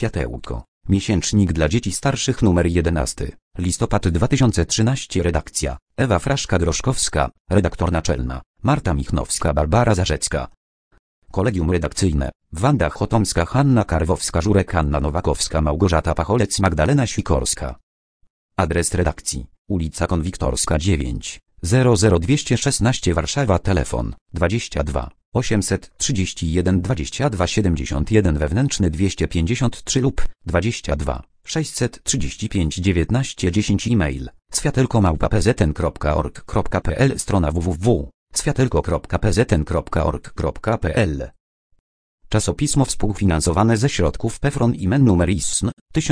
Światełko. Miesięcznik dla dzieci starszych numer 11. Listopad 2013. Redakcja: Ewa Fraszka-Droszkowska, redaktor naczelna: Marta Michnowska, Barbara Zarzecka. Kolegium redakcyjne: Wanda Chotomska, Hanna Karwowska-Żurek, Anna Nowakowska, Małgorzata Pacholec, Magdalena Sikorska. Adres redakcji: ulica Konwiktorska 9, 00216 Warszawa. Telefon: 22 831 22 71, wewnętrzny 253 lub 22 635 19 10. E-mail: światełko@pzn.org.pl, strona www.światełko.pzn.org.pl. Czasopismo współfinansowane ze środków PFRON i MEN numer ISSN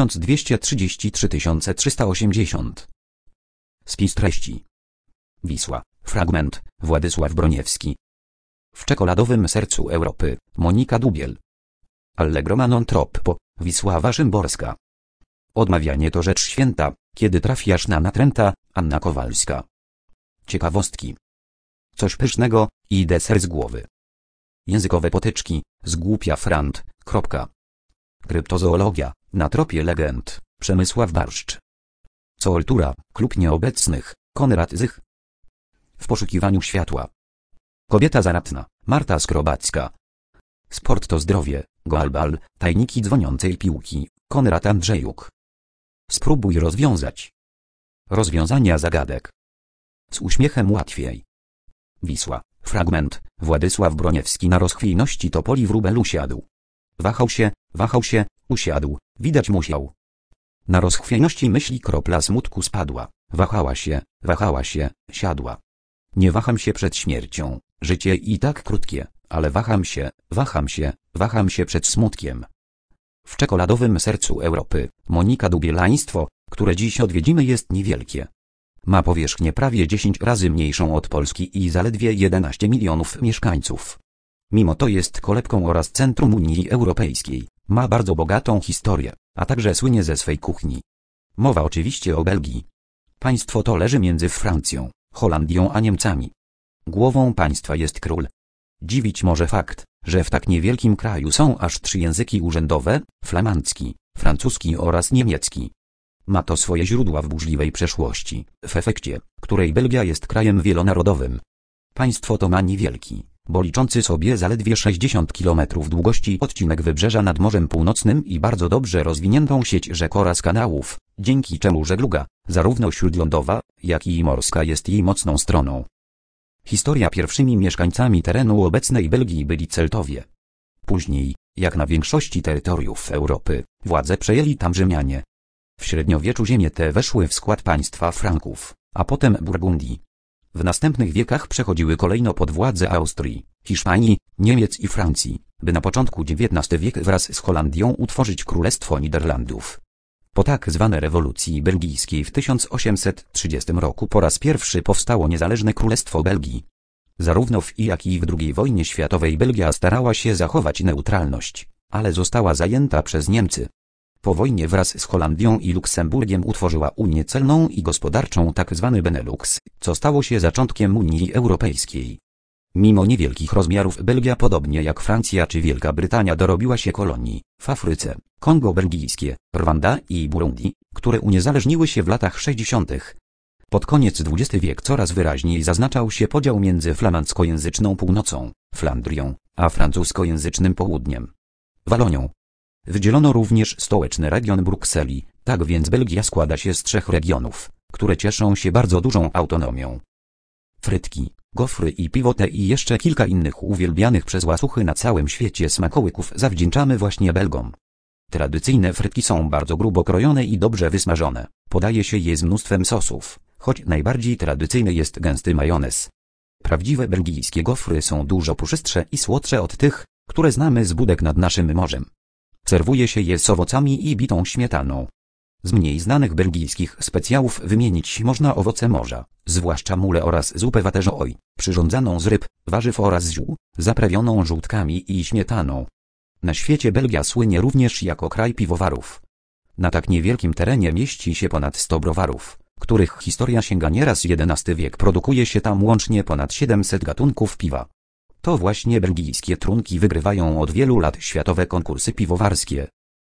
1233 380. Spis treści. Wisła. Fragment: Władysław Broniewski. W czekoladowym sercu Europy: Monika Dubiel. Allegro ma non troppo, Wisława Szymborska. Odmawianie to rzecz święta, kiedy trafiasz na natręta, Anna Kowalska. Ciekawostki. Coś pysznego i deser z głowy. Językowe potyczki, zgłupia frant. Kryptozoologia, na tropie legend, Przemysław Barszcz. Coultura, klub nieobecnych, Konrad Zych. W poszukiwaniu światła. Kobieta zaradna, Marta Skrobacka. Sport to zdrowie, Goalbal, tajniki dzwoniącej piłki, Konrad Andrzejuk. Spróbuj rozwiązać. Rozwiązania zagadek. Z uśmiechem łatwiej. Wisła. Fragment: Władysław Broniewski na rozchwiejności topoli wróbel usiadł. Wahał się, usiadł, widać musiał. Na rozchwiejności myśli kropla smutku spadła. Wahała się, siadła. Nie waham się przed śmiercią, życie i tak krótkie, ale waham się przed smutkiem. W czekoladowym sercu Europy, Monika Dubielaństwo, które dziś odwiedzimy, jest niewielkie. Ma powierzchnię prawie 10 razy mniejszą od Polski i zaledwie 11 milionów mieszkańców. Mimo to jest kolebką oraz centrum Unii Europejskiej, ma bardzo bogatą historię, a także słynie ze swej kuchni. Mowa oczywiście o Belgii. Państwo to leży między Francją, Holandią a Niemcami. Głową państwa jest król. Dziwić może fakt, że w tak niewielkim kraju są aż 3 języki urzędowe: flamandzki, francuski oraz niemiecki. Ma to swoje źródła w burzliwej przeszłości, w efekcie której Belgia jest krajem wielonarodowym. Państwo to ma niewielki, bo liczący sobie zaledwie 60 km długości odcinek wybrzeża nad Morzem Północnym i bardzo dobrze rozwiniętą sieć rzek oraz kanałów, dzięki czemu żegluga, zarówno śródlądowa, jak i morska, jest jej mocną stroną. Historia: pierwszymi mieszkańcami terenu obecnej Belgii byli Celtowie. Później, jak na większości terytoriów Europy, władzę przejęli tam Rzymianie. W średniowieczu ziemie te weszły w skład państwa Franków, a potem Burgundii. W następnych wiekach przechodziły kolejno pod władzę Austrii, Hiszpanii, Niemiec i Francji, by na początku XIX wieku wraz z Holandią utworzyć Królestwo Niderlandów. Po tak zwanej rewolucji belgijskiej w 1830 roku po raz pierwszy powstało niezależne Królestwo Belgii. Zarówno w jak i w II wojnie światowej Belgia starała się zachować neutralność, ale została zajęta przez Niemcy. Po wojnie wraz z Holandią i Luksemburgiem utworzyła Unię Celną i Gospodarczą, tzw. Benelux, co stało się zaczątkiem Unii Europejskiej. Mimo niewielkich rozmiarów Belgia, podobnie jak Francja czy Wielka Brytania, dorobiła się kolonii w Afryce, Kongo belgijskie, Rwanda i Burundi, które uniezależniły się w latach 60. Pod koniec XX wieku coraz wyraźniej zaznaczał się podział między flamandzkojęzyczną północą, Flandrią, a francuskojęzycznym południem, Walonią. Wydzielono również stołeczny region Brukseli, tak więc Belgia składa się z 3 regionów, które cieszą się bardzo dużą autonomią. Frytki, gofry i piwo te i jeszcze kilka innych uwielbianych przez łasuchy na całym świecie smakołyków zawdzięczamy właśnie Belgom. Tradycyjne frytki są bardzo grubo krojone i dobrze wysmażone, podaje się je z mnóstwem sosów, choć najbardziej tradycyjny jest gęsty majonez. Prawdziwe belgijskie gofry są dużo puszystsze i słodsze od tych, które znamy z budek nad naszym morzem. Serwuje się je z owocami i bitą śmietaną. Z mniej znanych belgijskich specjałów wymienić można owoce morza, zwłaszcza mule oraz zupę waterzooi, przyrządzaną z ryb, warzyw oraz ziół, zaprawioną żółtkami i śmietaną. Na świecie Belgia słynie również jako kraj piwowarów. Na tak niewielkim terenie mieści się ponad 100 browarów, których historia sięga nieraz XI wiek. Produkuje się tam łącznie ponad 700 gatunków piwa. To właśnie belgijskie trunki wygrywają od wielu lat światowe konkursy piwowarskie.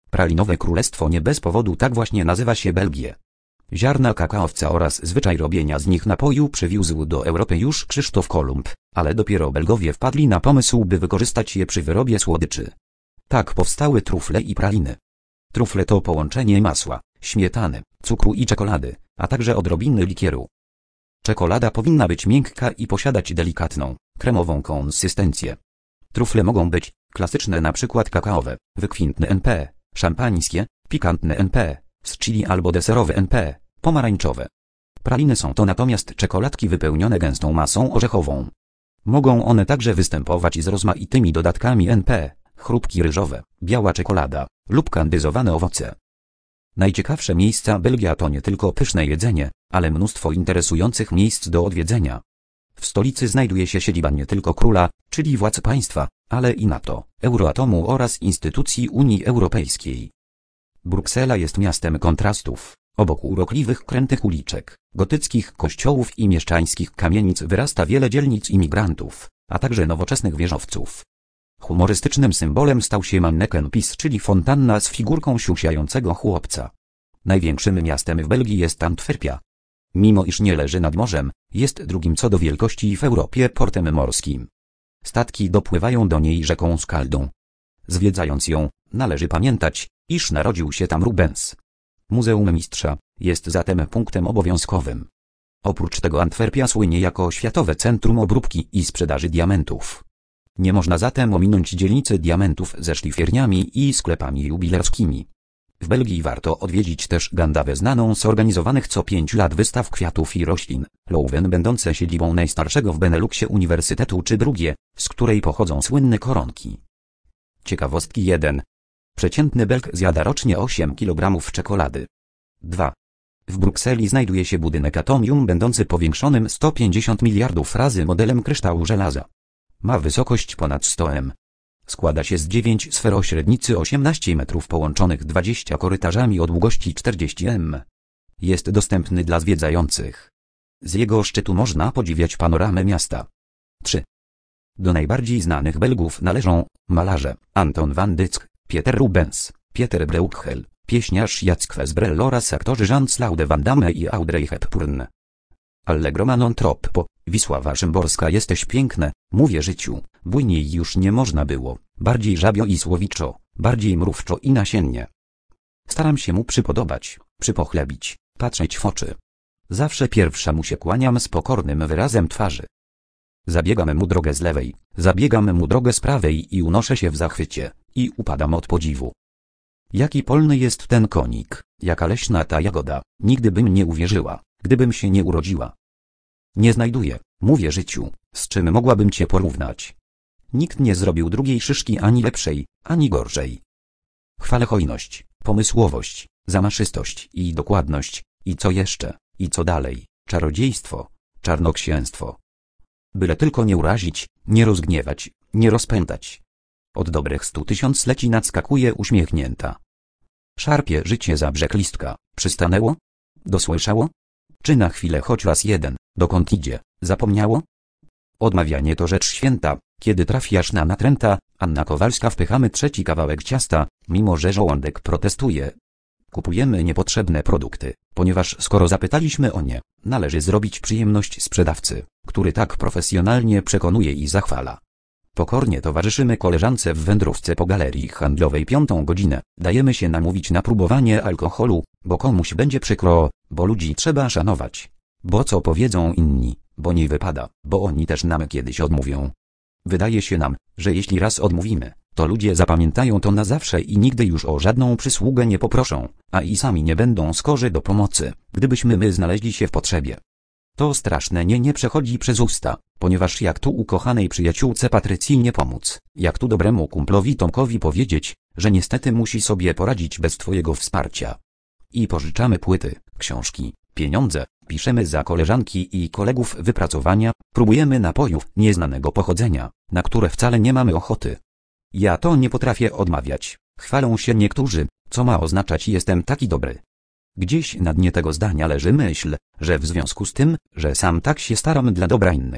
Pralinowe królestwo nie bez powodu tak właśnie nazywa się Belgię. Ziarna kakaowca oraz zwyczaj robienia z nich napoju przywiózł do Europy już Krzysztof Kolumb, ale dopiero Belgowie wpadli na pomysł, by wykorzystać je przy wyrobie słodyczy. Tak powstały trufle i praliny. Trufle to połączenie masła, śmietany, cukru i czekolady, a także odrobiny likieru. Czekolada powinna być miękka i posiadać delikatną, kremową konsystencję. Trufle mogą być klasyczne, np. kakaowe, wykwintne NP, szampańskie, pikantne NP, z chili albo deserowe NP, pomarańczowe. Praliny są to natomiast czekoladki wypełnione gęstą masą orzechową. Mogą one także występować z rozmaitymi dodatkami NP, chrupki ryżowe, biała czekolada lub kandyzowane owoce. Najciekawsze miejsca Belgia to nie tylko pyszne jedzenie, ale mnóstwo interesujących miejsc do odwiedzenia. W stolicy znajduje się siedziba nie tylko króla, czyli władz państwa, ale i NATO, Euroatomu oraz instytucji Unii Europejskiej. Bruksela jest miastem kontrastów. Obok urokliwych krętych uliczek, gotyckich kościołów i mieszczańskich kamienic wyrasta wiele dzielnic imigrantów, a także nowoczesnych wieżowców. Humorystycznym symbolem stał się Manneken-Pis, czyli fontanna z figurką siusiającego chłopca. Największym miastem w Belgii jest Antwerpia. Mimo iż nie leży nad morzem, jest drugim co do wielkości w Europie portem morskim. Statki dopływają do niej rzeką Skaldą. Zwiedzając ją, należy pamiętać, iż narodził się tam Rubens. Muzeum Mistrza jest zatem punktem obowiązkowym. Oprócz tego Antwerpia słynie jako światowe centrum obróbki i sprzedaży diamentów. Nie można zatem ominąć dzielnicy diamentów ze szlifierniami i sklepami jubilerskimi. W Belgii warto odwiedzić też Gandawę, znaną z organizowanych co 5 lat wystaw kwiatów i roślin, Leuven będące siedzibą najstarszego w Beneluxie uniwersytetu, czy Brugier, z której pochodzą słynne koronki. Ciekawostki 1. Przeciętny Belg zjada rocznie 8 kg czekolady. 2. W Brukseli znajduje się budynek Atomium będący powiększonym 150 miliardów razy modelem kryształu żelaza. Ma wysokość ponad 100 m. Składa się z 9 sfer o średnicy 18 metrów połączonych 20 korytarzami o długości 40 m. Jest dostępny dla zwiedzających. Z jego szczytu można podziwiać panoramę miasta. 3. Do najbardziej znanych Belgów należą malarze Anton van Dyck, Pieter Rubens, Pieter Bruegel, pieśniarz Jacques Brel oraz aktorzy Jean-Claude Van Damme i Audrey Hepburn. Allegro ma non troppo, Wisława Szymborska. Jesteś piękne, mówię życiu, bujniej już nie można było, bardziej żabio i słowiczo, bardziej mrówczo i nasiennie. Staram się mu przypodobać, przypochlebić, patrzeć w oczy. Zawsze pierwsza mu się kłaniam z pokornym wyrazem twarzy. Zabiegam mu drogę z lewej, zabiegam mu drogę z prawej i unoszę się w zachwycie, i upadam od podziwu. Jaki polny jest ten konik, jaka leśna ta jagoda, nigdy bym nie uwierzyła, gdybym się nie urodziła. Nie znajduję, mówię życiu, z czym mogłabym cię porównać. Nikt nie zrobił drugiej szyszki ani lepszej, ani gorszej. Chwalę hojność, pomysłowość, zamaszystość i dokładność, i co jeszcze, i co dalej, czarodziejstwo, czarnoksięstwo. Byle tylko nie urazić, nie rozgniewać, nie rozpętać. Od dobrych 100 tysiącleci nadskakuje uśmiechnięta. Szarpie życie za brzeg listka, przystanęło? Dosłyszało? Czy na chwilę choć raz jeden, dokąd idzie, zapomniało? Odmawianie to rzecz święta, kiedy trafiasz na natręta. Anna Kowalska. Wpychamy trzeci kawałek ciasta, mimo że żołądek protestuje. Kupujemy niepotrzebne produkty, ponieważ skoro zapytaliśmy o nie, należy zrobić przyjemność sprzedawcy, który tak profesjonalnie przekonuje i zachwala. Pokornie towarzyszymy koleżance w wędrówce po galerii handlowej 5. godzinę. Dajemy się namówić na próbowanie alkoholu, bo komuś będzie przykro, bo ludzi trzeba szanować. Bo co powiedzą inni, bo nie wypada, bo oni też nam kiedyś odmówią. Wydaje się nam, że jeśli raz odmówimy, to ludzie zapamiętają to na zawsze i nigdy już o żadną przysługę nie poproszą, a i sami nie będą skorzy do pomocy, gdybyśmy my znaleźli się w potrzebie. To straszne nie przechodzi przez usta, ponieważ jak tu ukochanej przyjaciółce Patrycji nie pomóc, jak tu dobremu kumplowi Tomkowi powiedzieć, że niestety musi sobie poradzić bez twojego wsparcia. I pożyczamy płyty, książki, pieniądze, piszemy za koleżanki i kolegów wypracowania, próbujemy napojów nieznanego pochodzenia, na które wcale nie mamy ochoty. Ja to nie potrafię odmawiać, chwalą się niektórzy, co ma oznaczać jestem taki dobry. Gdzieś na dnie tego zdania leży myśl, że w związku z tym, że sam tak się staram dla dobra innych,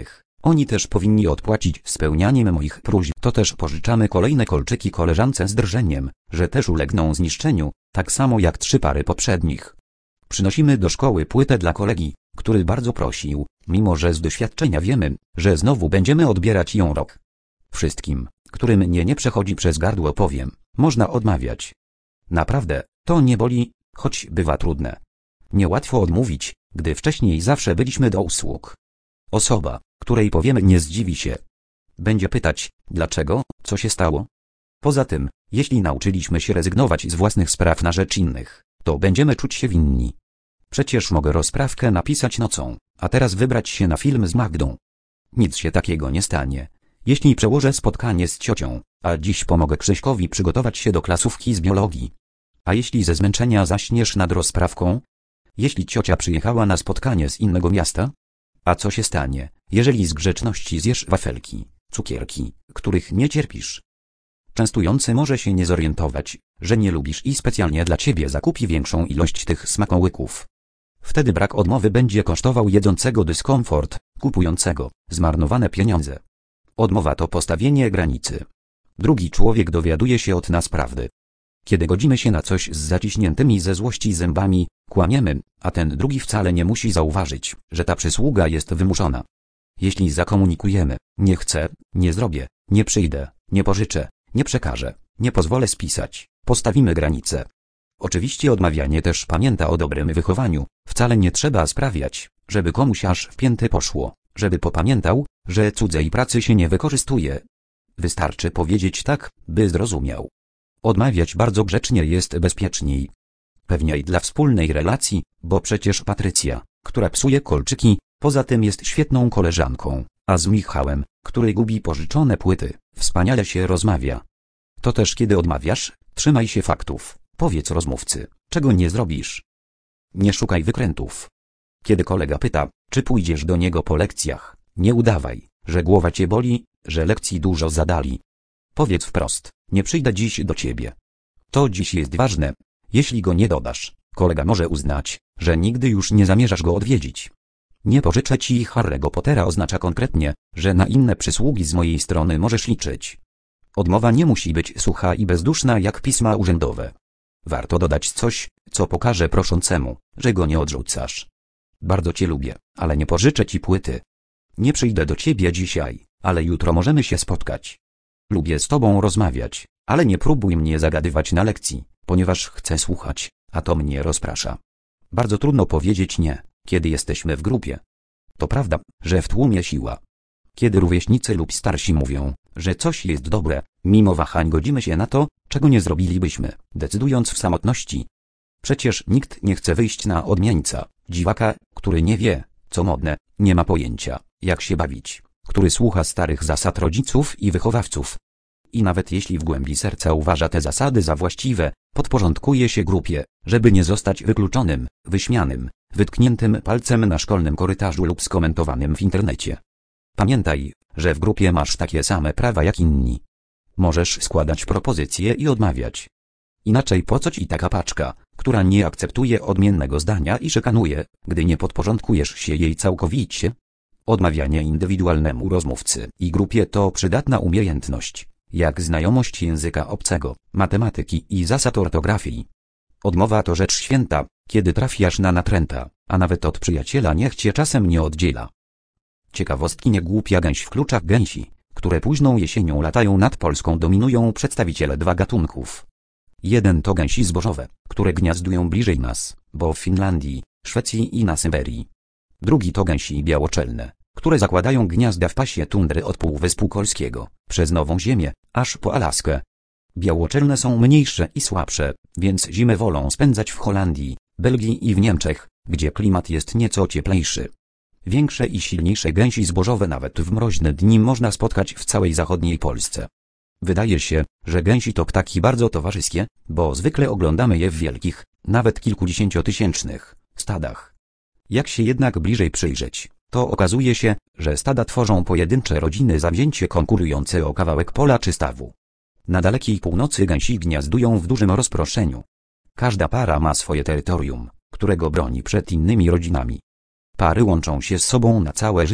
Oni też powinni odpłacić spełnianiem moich próśb. To też pożyczamy kolejne kolczyki koleżance z drżeniem, że też ulegną zniszczeniu, tak samo jak 3 pary poprzednich. Przynosimy do szkoły płytę dla kolegi, który bardzo prosił, mimo że z doświadczenia wiemy, że znowu będziemy odbierać ją rok. Wszystkim, którym nie przechodzi przez gardło powiem, można odmawiać. Naprawdę, to nie boli, choć bywa trudne. Niełatwo odmówić, gdy wcześniej zawsze byliśmy do usług. Osoba, której powiemy, nie zdziwi się. Będzie pytać, dlaczego, co się stało? Poza tym, jeśli nauczyliśmy się rezygnować z własnych spraw na rzecz innych, to będziemy czuć się winni. Przecież mogę rozprawkę napisać nocą, a teraz wybrać się na film z Magdą. Nic się takiego nie stanie, jeśli przełożę spotkanie z ciocią, a dziś pomogę Krzyśkowi przygotować się do klasówki z biologii. A jeśli ze zmęczenia zaśniesz nad rozprawką? Jeśli ciocia przyjechała na spotkanie z innego miasta? A co się stanie, jeżeli z grzeczności zjesz wafelki, cukierki, których nie cierpisz? Częstujący może się nie zorientować, że nie lubisz i specjalnie dla ciebie zakupi większą ilość tych smakołyków. Wtedy brak odmowy będzie kosztował jedzącego dyskomfort, kupującego zmarnowane pieniądze. Odmowa to postawienie granicy. Drugi człowiek dowiaduje się od nas prawdy. Kiedy godzimy się na coś z zaciśniętymi ze złości zębami, kłamiemy, a ten drugi wcale nie musi zauważyć, że ta przysługa jest wymuszona. Jeśli zakomunikujemy, nie chcę, nie zrobię, nie przyjdę, nie pożyczę, nie przekażę, nie pozwolę spisać, postawimy granicę. Oczywiście odmawianie też pamięta o dobrym wychowaniu, wcale nie trzeba sprawiać, żeby komuś aż w pięty poszło, żeby popamiętał, że cudzej pracy się nie wykorzystuje. Wystarczy powiedzieć tak, by zrozumiał. Odmawiać bardzo grzecznie jest bezpieczniej. Pewniej dla wspólnej relacji, bo przecież Patrycja, która psuje kolczyki, poza tym jest świetną koleżanką, a z Michałem, który gubi pożyczone płyty, wspaniale się rozmawia. To też kiedy odmawiasz, trzymaj się faktów, powiedz rozmówcy, czego nie zrobisz. Nie szukaj wykrętów. Kiedy kolega pyta, czy pójdziesz do niego po lekcjach, nie udawaj, że głowa cię boli, że lekcji dużo zadali. Powiedz wprost, nie przyjdę dziś do ciebie. To dziś jest ważne. Jeśli go nie dodasz, kolega może uznać, że nigdy już nie zamierzasz go odwiedzić. Nie pożyczę ci Harry'ego Pottera oznacza konkretnie, że na inne przysługi z mojej strony możesz liczyć. Odmowa nie musi być sucha i bezduszna jak pisma urzędowe. Warto dodać coś, co pokaże proszącemu, że go nie odrzucasz. Bardzo cię lubię, ale nie pożyczę ci płyty. Nie przyjdę do ciebie dzisiaj, ale jutro możemy się spotkać. Lubię z tobą rozmawiać, ale nie próbuj mnie zagadywać na lekcji, ponieważ chcę słuchać, a to mnie rozprasza. Bardzo trudno powiedzieć nie, kiedy jesteśmy w grupie. To prawda, że w tłumie siła. Kiedy rówieśnicy lub starsi mówią, że coś jest dobre, mimo wahań godzimy się na to, czego nie zrobilibyśmy, decydując w samotności. Przecież nikt nie chce wyjść na odmieńca, dziwaka, który nie wie, co modne, nie ma pojęcia, jak się bawić, który słucha starych zasad rodziców i wychowawców. I nawet jeśli w głębi serca uważa te zasady za właściwe, podporządkuje się grupie, żeby nie zostać wykluczonym, wyśmianym, wytkniętym palcem na szkolnym korytarzu lub skomentowanym w internecie. Pamiętaj, że w grupie masz takie same prawa jak inni. Możesz składać propozycje i odmawiać. Inaczej po co ci taka paczka, która nie akceptuje odmiennego zdania i szykanuje, gdy nie podporządkujesz się jej całkowicie? Odmawianie indywidualnemu rozmówcy i grupie to przydatna umiejętność, jak znajomość języka obcego, matematyki i zasad ortografii. Odmowa to rzecz święta, kiedy trafiasz na natręta, a nawet od przyjaciela niech cię czasem nie oddziela. Ciekawostki: niegłupia gęś. W kluczach gęsi, które późną jesienią latają nad Polską, dominują przedstawiciele 2 gatunków. Jeden to gęsi zbożowe, które gniazdują bliżej nas, bo w Finlandii, Szwecji i na Syberii. Drugi to gęsi białoczelne, które zakładają gniazda w pasie tundry od Półwyspu Kolskiego, przez Nową Ziemię, aż po Alaskę. Białoczelne są mniejsze i słabsze, więc zimę wolą spędzać w Holandii, Belgii i w Niemczech, gdzie klimat jest nieco cieplejszy. Większe i silniejsze gęsi zbożowe nawet w mroźne dni można spotkać w całej zachodniej Polsce. Wydaje się, że gęsi to ptaki bardzo towarzyskie, bo zwykle oglądamy je w wielkich, nawet kilkudziesięciotysięcznych, stadach. Jak się jednak bliżej przyjrzeć, to okazuje się, że stada tworzą pojedyncze rodziny zawzięcie konkurujące o kawałek pola czy stawu. Na dalekiej północy gęsi gniazdują w dużym rozproszeniu. Każda para ma swoje terytorium, którego broni przed innymi rodzinami. Pary łączą się z sobą na całe życie,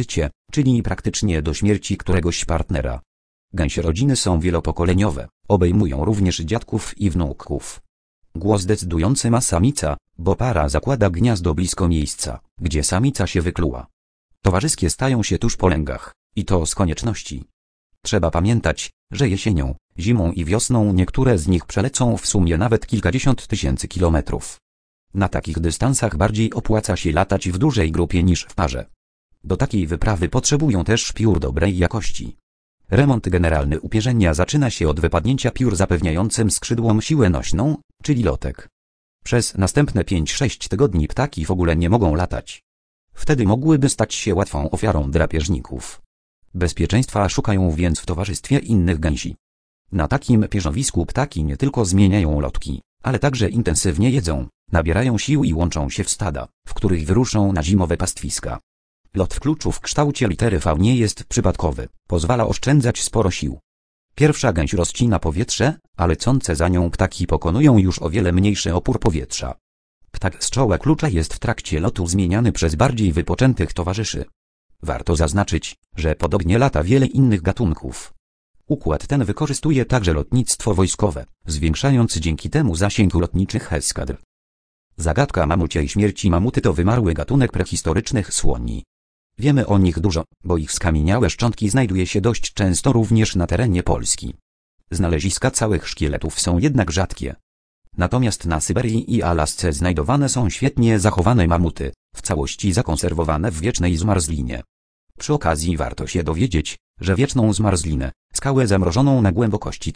czyli praktycznie do śmierci któregoś partnera. Gęsie rodziny są wielopokoleniowe, obejmują również dziadków i wnuków. Głos decydujący ma samica, bo para zakłada gniazdo blisko miejsca, gdzie samica się wykluła. Towarzyskie stają się tuż po lęgach, i to z konieczności. Trzeba pamiętać, że jesienią, zimą i wiosną niektóre z nich przelecą w sumie nawet kilkadziesiąt tysięcy kilometrów. Na takich dystansach bardziej opłaca się latać w dużej grupie niż w parze. Do takiej wyprawy potrzebują też piór dobrej jakości. Remont generalny upierzenia zaczyna się od wypadnięcia piór zapewniającym skrzydłom siłę nośną, czyli lotek. Przez następne 5-6 tygodni ptaki w ogóle nie mogą latać. Wtedy mogłyby stać się łatwą ofiarą drapieżników. Bezpieczeństwa szukają więc w towarzystwie innych gęsi. Na takim pierzowisku ptaki nie tylko zmieniają lotki, ale także intensywnie jedzą, nabierają sił i łączą się w stada, w których wyruszą na zimowe pastwiska. Lot w kluczu w kształcie litery V nie jest przypadkowy, pozwala oszczędzać sporo sił. Pierwsza gęś rozcina powietrze, a lecące za nią ptaki pokonują już o wiele mniejszy opór powietrza. Ptak z czoła klucza jest w trakcie lotu zmieniany przez bardziej wypoczętych towarzyszy. Warto zaznaczyć, że podobnie lata wiele innych gatunków. Układ ten wykorzystuje także lotnictwo wojskowe, zwiększając dzięki temu zasięg lotniczych eskadr. Zagadka mamuciej śmierci. Mamuty to wymarły gatunek prehistorycznych słoni. Wiemy o nich dużo, bo ich skamieniałe szczątki znajduje się dość często również na terenie Polski. Znaleziska całych szkieletów są jednak rzadkie. Natomiast na Syberii i Alasce znajdowane są świetnie zachowane mamuty, w całości zakonserwowane w wiecznej zmarzlinie. Przy okazji warto się dowiedzieć, że wieczną zmarzlinę, skałę zamrożoną na głębokości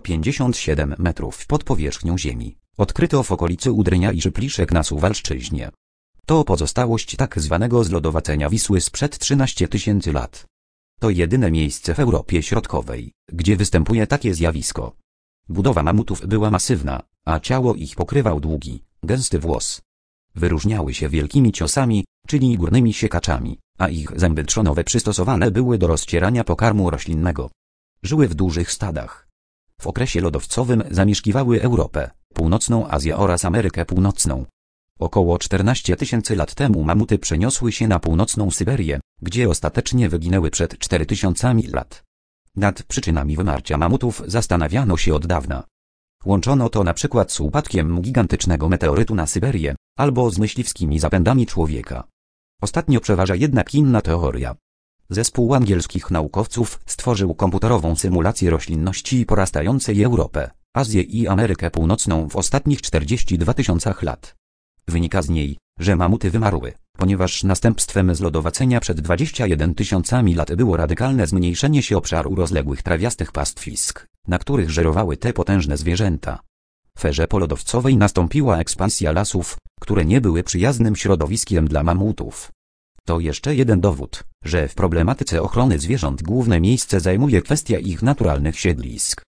357 metrów pod powierzchnią Ziemi, odkryto w okolicy Udrynia i Szypliszek na Suwalszczyźnie. To pozostałość tak zwanego zlodowacenia Wisły sprzed 13 tysięcy lat. To jedyne miejsce w Europie Środkowej, gdzie występuje takie zjawisko. Budowa mamutów była masywna, a ciało ich pokrywał długi, gęsty włos. Wyróżniały się wielkimi ciosami, czyli górnymi siekaczami, a ich zęby trzonowe przystosowane były do rozcierania pokarmu roślinnego. Żyły w dużych stadach. W okresie lodowcowym zamieszkiwały Europę, Północną Azję oraz Amerykę Północną. Około 14 tysięcy lat temu mamuty przeniosły się na północną Syberię, gdzie ostatecznie wyginęły przed 4000 lat. Nad przyczynami wymarcia mamutów zastanawiano się od dawna. Łączono to na przykład z upadkiem gigantycznego meteorytu na Syberię, albo z myśliwskimi zapędami człowieka. Ostatnio przeważa jednak inna teoria. Zespół angielskich naukowców stworzył komputerową symulację roślinności porastającej Europę, Azję i Amerykę Północną w ostatnich 42 tysiącach lat. Wynika z niej, że mamuty wymarły, ponieważ następstwem zlodowacenia przed 21 tysiącami lat było radykalne zmniejszenie się obszaru rozległych trawiastych pastwisk, na których żerowały te potężne zwierzęta. W erze polodowcowej nastąpiła ekspansja lasów, które nie były przyjaznym środowiskiem dla mamutów. To jeszcze jeden dowód, że w problematyce ochrony zwierząt główne miejsce zajmuje kwestia ich naturalnych siedlisk.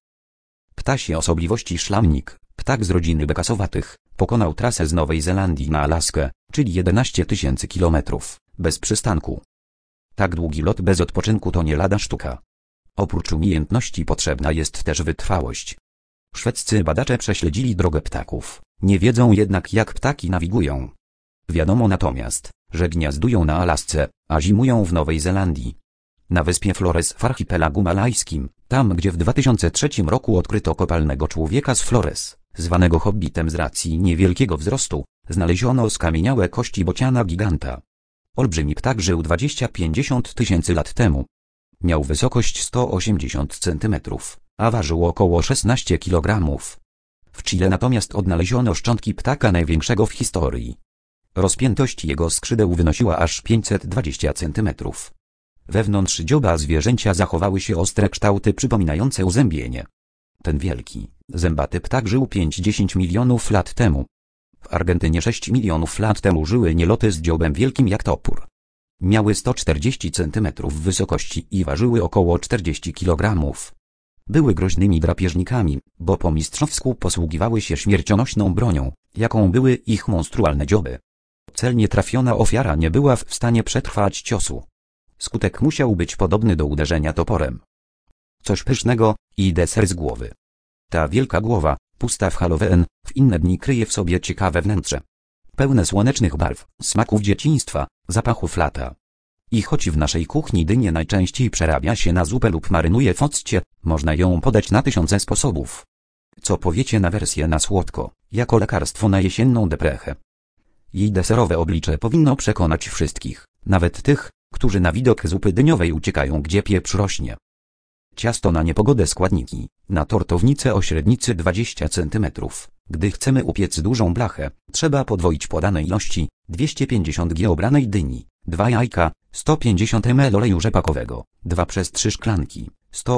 Ptasie osobliwości. Szlamnik, ptak z rodziny bekasowatych, pokonał trasę z Nowej Zelandii na Alaskę, czyli 11 tysięcy kilometrów, bez przystanku. Tak długi lot bez odpoczynku to nie lada sztuka. Oprócz umiejętności potrzebna jest też wytrwałość. Szwedzcy badacze prześledzili drogę ptaków, nie wiedzą jednak jak ptaki nawigują. Wiadomo natomiast, że gniazdują na Alasce, a zimują w Nowej Zelandii. Na wyspie Flores w archipelagu malajskim, tam gdzie w 2003 roku odkryto kopalnego człowieka z Flores, zwanego hobbitem z racji niewielkiego wzrostu, znaleziono skamieniałe kości bociana giganta. Olbrzymi ptak żył 20-50 tysięcy lat temu. Miał wysokość 180 cm, a ważył około 16 kg. W Chile natomiast odnaleziono szczątki ptaka największego w historii. Rozpiętość jego skrzydeł wynosiła aż 520 cm. Wewnątrz dzioba zwierzęcia zachowały się ostre kształty przypominające uzębienie. Ten wielki, zębaty ptak żył 5-10 milionów lat temu. W Argentynie 6 milionów lat temu żyły nieloty z dziobem wielkim jak topór. Miały 140 cm wysokości i ważyły około 40 kg. Były groźnymi drapieżnikami, bo po mistrzowsku posługiwały się śmiercionośną bronią, jaką były ich monstrualne dzioby. Celnie trafiona ofiara nie była w stanie przetrwać ciosu. Skutek musiał być podobny do uderzenia toporem. Coś pysznego i deser z głowy. Ta wielka głowa, pusta w Halloween, w inne dni kryje w sobie ciekawe wnętrze. Pełne słonecznych barw, smaków dzieciństwa, zapachów lata. I choć w naszej kuchni dynię najczęściej przerabia się na zupę lub marynuje w occie, można ją podać na tysiące sposobów. Co powiecie na wersję na słodko, jako lekarstwo na jesienną deprechę? Jej deserowe oblicze powinno przekonać wszystkich, nawet tych, którzy na widok zupy dyniowej uciekają gdzie pieprz rośnie. Ciasto na niepogodę. Składniki. Na tortownicę o średnicy 20 cm. Gdy chcemy upiec dużą blachę, trzeba podwoić podane ilości: 250 g obranej dyni, 2 jajka, 150 ml oleju rzepakowego, 2/3 szklanki,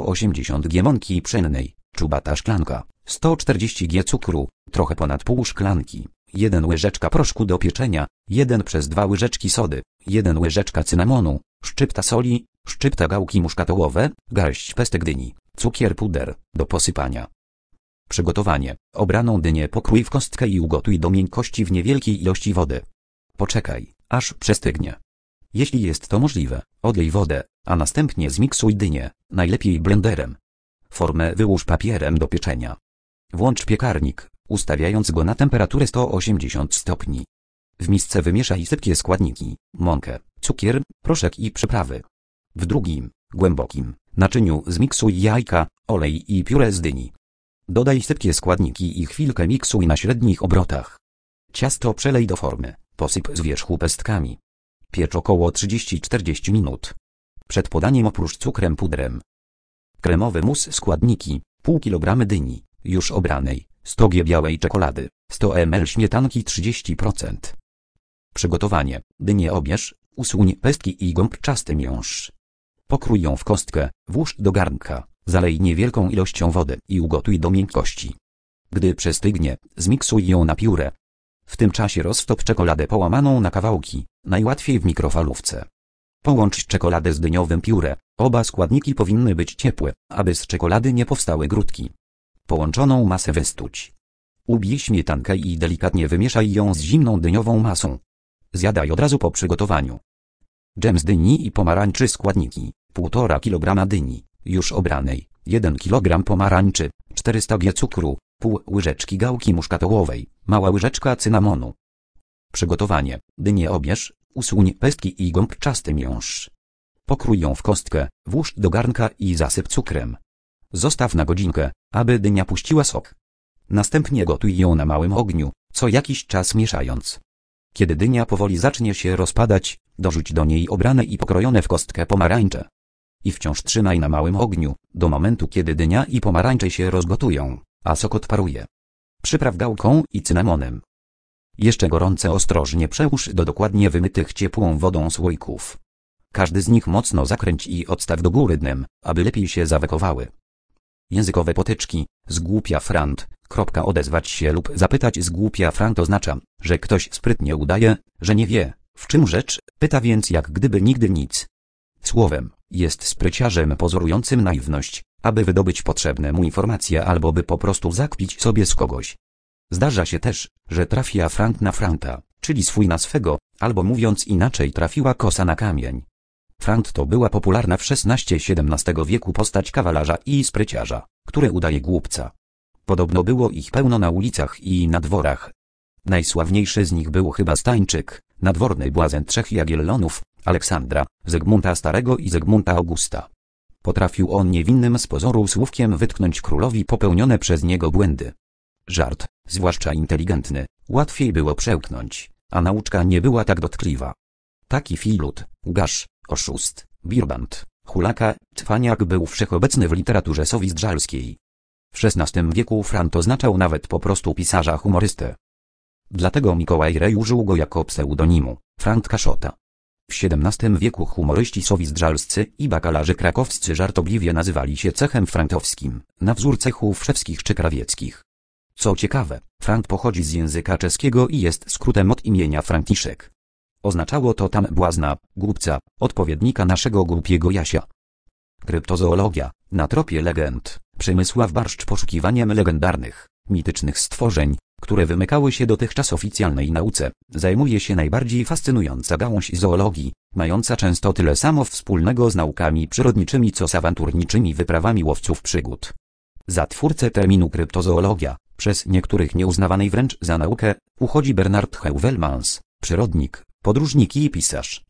180 g mąki pszennej, czubata szklanka, 140 g cukru, trochę ponad pół szklanki, 1 łyżeczka proszku do pieczenia, 1/2 łyżeczki sody, 1 łyżeczka cynamonu, szczypta soli, szczypta gałki muszkatołowe, garść pestek dyni, cukier puder, do posypania. Przygotowanie. Obraną dynię pokrój w kostkę i ugotuj do miękkości w niewielkiej ilości wody. Poczekaj, aż przestygnie. Jeśli jest to możliwe, odlej wodę, a następnie zmiksuj dynię, najlepiej blenderem. Formę wyłóż papierem do pieczenia. Włącz piekarnik, ustawiając go na temperaturę 180 stopni. W misce wymieszaj sypkie składniki, mąkę, cukier, proszek i przyprawy. W drugim, głębokim naczyniu zmiksuj jajka, olej i pióre z dyni. Dodaj sypkie składniki i chwilkę miksuj na średnich obrotach. Ciasto przelej do formy, posyp z wierzchu pestkami. Piecz około 30-40 minut. Przed podaniem oprócz cukrem pudrem. Kremowy mus. Składniki: pół kg dyni, już obranej, 100 g białej czekolady, 100 ml śmietanki 30%. Przygotowanie. Dynię obierz, usuń pestki i gąbczasty miąższ. Pokrój ją w kostkę, włóż do garnka, zalej niewielką ilością wody i ugotuj do miękkości. Gdy przestygnie, zmiksuj ją na piórę. W tym czasie roztop czekoladę połamaną na kawałki, najłatwiej w mikrofalówce. Połącz czekoladę z dyniowym pióre, oba składniki powinny być ciepłe, aby z czekolady nie powstały grudki. Połączoną masę wystudź. Ubij śmietankę i delikatnie wymieszaj ją z zimną dyniową masą. Zjadaj od razu po przygotowaniu. Dżem z dyni i pomarańczy. Składniki: 1,5 kg dyni, już obranej, 1 kg pomarańczy, 400 g cukru, pół łyżeczki gałki muszkatołowej, mała łyżeczka cynamonu. Przygotowanie. Dynię obierz, usuń pestki i gąbczasty miąższ. Pokrój ją w kostkę, włóż do garnka i zasyp cukrem. Zostaw na godzinkę, aby dynia puściła sok. Następnie gotuj ją na małym ogniu, co jakiś czas mieszając. Kiedy dynia powoli zacznie się rozpadać, dorzuć do niej obrane i pokrojone w kostkę pomarańcze. I wciąż trzymaj na małym ogniu, do momentu kiedy dynia i pomarańcze się rozgotują, a sok odparuje. Przypraw gałką i cynamonem. Jeszcze gorące ostrożnie przełóż do dokładnie wymytych ciepłą wodą słoików. Każdy z nich mocno zakręć i odstaw do góry dnem, aby lepiej się zawekowały. Językowe potyczki. Zgłupia frant. Odezwać się lub zapytać zgłupia frant oznacza, że ktoś sprytnie udaje, że nie wie, w czym rzecz, pyta więc jak gdyby nigdy nic. Słowem, jest spryciarzem pozorującym naiwność, aby wydobyć potrzebne mu informacje albo by po prostu zakpić sobie z kogoś. Zdarza się też, że trafia frant na franta, czyli swój na swego, albo mówiąc inaczej trafiła kosa na kamień. Frant to była popularna w XVI-XVII wieku postać kawalarza i spryciarza, który udaje głupca. Podobno było ich pełno na ulicach i na dworach. Najsławniejszy z nich był chyba Stańczyk, nadworny błazen trzech Jagiellonów, Aleksandra, Zygmunta Starego i Zygmunta Augusta. Potrafił on niewinnym z pozoru słówkiem wytknąć królowi popełnione przez niego błędy. Żart, zwłaszcza inteligentny, łatwiej było przełknąć, a nauczka nie była tak dotkliwa. Taki filut, łgarz, oszust, birbant, hulaka, cwaniak był wszechobecny w literaturze sowizdżalskiej. W XVI wieku frant oznaczał nawet po prostu pisarza humorystę. Dlatego Mikołaj Rej użył go jako pseudonimu, Frant Kaszota. W XVII wieku humoryści sowizdżalscy i bakalarze krakowscy żartobliwie nazywali się cechem frantowskim, na wzór cechów szewskich czy krawieckich. Co ciekawe, frant pochodzi z języka czeskiego i jest skrótem od imienia Franciszek. Oznaczało to tam błazna, głupca, odpowiednika naszego głupiego Jasia. Kryptozoologia, na tropie legend. Przemysław Barszcz poszukiwaniem legendarnych, mitycznych stworzeń, które wymykały się dotychczas oficjalnej nauce, zajmuje się najbardziej fascynująca gałąź zoologii, mająca często tyle samo wspólnego z naukami przyrodniczymi co z awanturniczymi wyprawami łowców przygód. Za twórcę terminu kryptozoologia, przez niektórych nieuznawanej wręcz za naukę, uchodzi Bernard Heuvelmans, przyrodnik, podróżnik i pisarz.